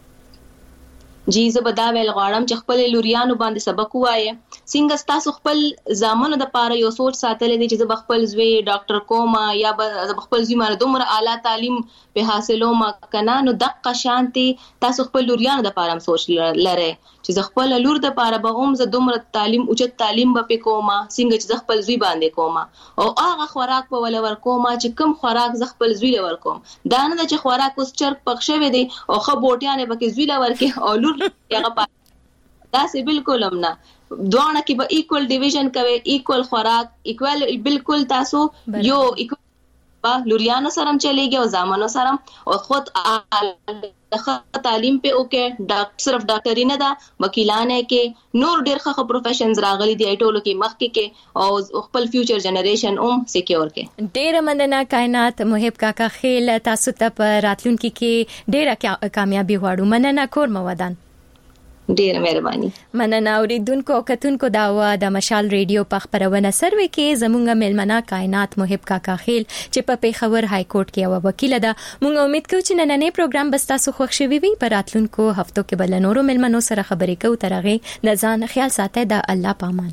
جی زبدا ویل غواړم چې خپل لوريانو باندې سبق وایي څنګه تاسو خپل ځامنو د پاره یو سوچ ساتلې دي چې خپل زوی ډاکټر کوما یا خپل زوی باندې دومره اعلی تعلیم په حاصلو ما کنه نو دقه شانتي تاسو خپل لوريانو د پاره سوچ لره چې خپل لور د پاره به هم ز دومره تعلیم اوچت تعلیم به کوما څنګه چې خپل زوی باندې کوما او هغه خوراک په ول ور کوما چې کم خوراک ز خپل زوی ور کوم دا نه چې خوراک اوس چرګ پخښوي دي او خو بوټیانه به کې زوی لور کې او لور هغه دا سه بالکل هم نه دوه کې به ایکوال ډیویژن کوي ایکوال خوراک ایکوال بالکل تاسو یو لوریانو سره چلےږي او زامنو سره او خود تعلیم په اوکه ډاکټر صرف ډاکټري نه ده وکیلانه کې نور ډېر ښه پروفیشنز راغلي دي ټولو کې مخکې کې او خپل فیوچر جنریشن هم سکیور کې. ډېر مننه کائنات محب کاکا خیل، تاسو ته په راتلونکي کې ډېره کامیابی غواړو. مننه کور مودان. ډیر مهرباني. مننه اوریدونکو او کتونکو دا و د مشال ریډیو په خبرونه سروي کې زمونږ ملمنه کائنات محب کاکا خیل چې په پیښور های کورټ کې یو وکیل ده. مونږ امید کوو چې نننې پروګرام به تاسو خوښ شوي وي. په راتلونکو هفتو کې بل نورو ملمنو سره خبرې کوو. تر هغه د ځان خیال ساتئ. د الله پامان.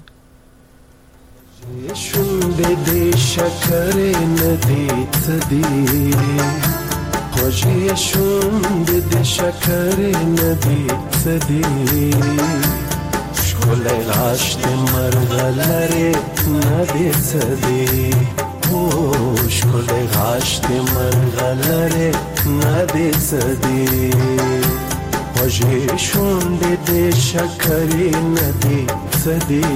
شونډې دې شکر ندی تدی خوږې شونډې دې شکر ندی تدی ښکلی غاښ دې مرغلرې ندی تدی هو ښکلی غاښ دې مرغلرې ندی تدی خوږې شونډې دې شکرې ندی تدی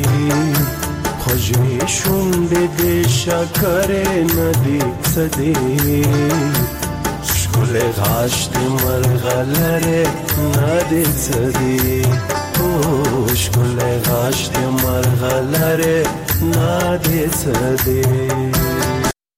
خوږې شونډې دې شکرې ندی تدی ښکلی غاښ دې مرغلرې ندی تدی او ښکلی غاښ دې مرغلرې ندی تدی.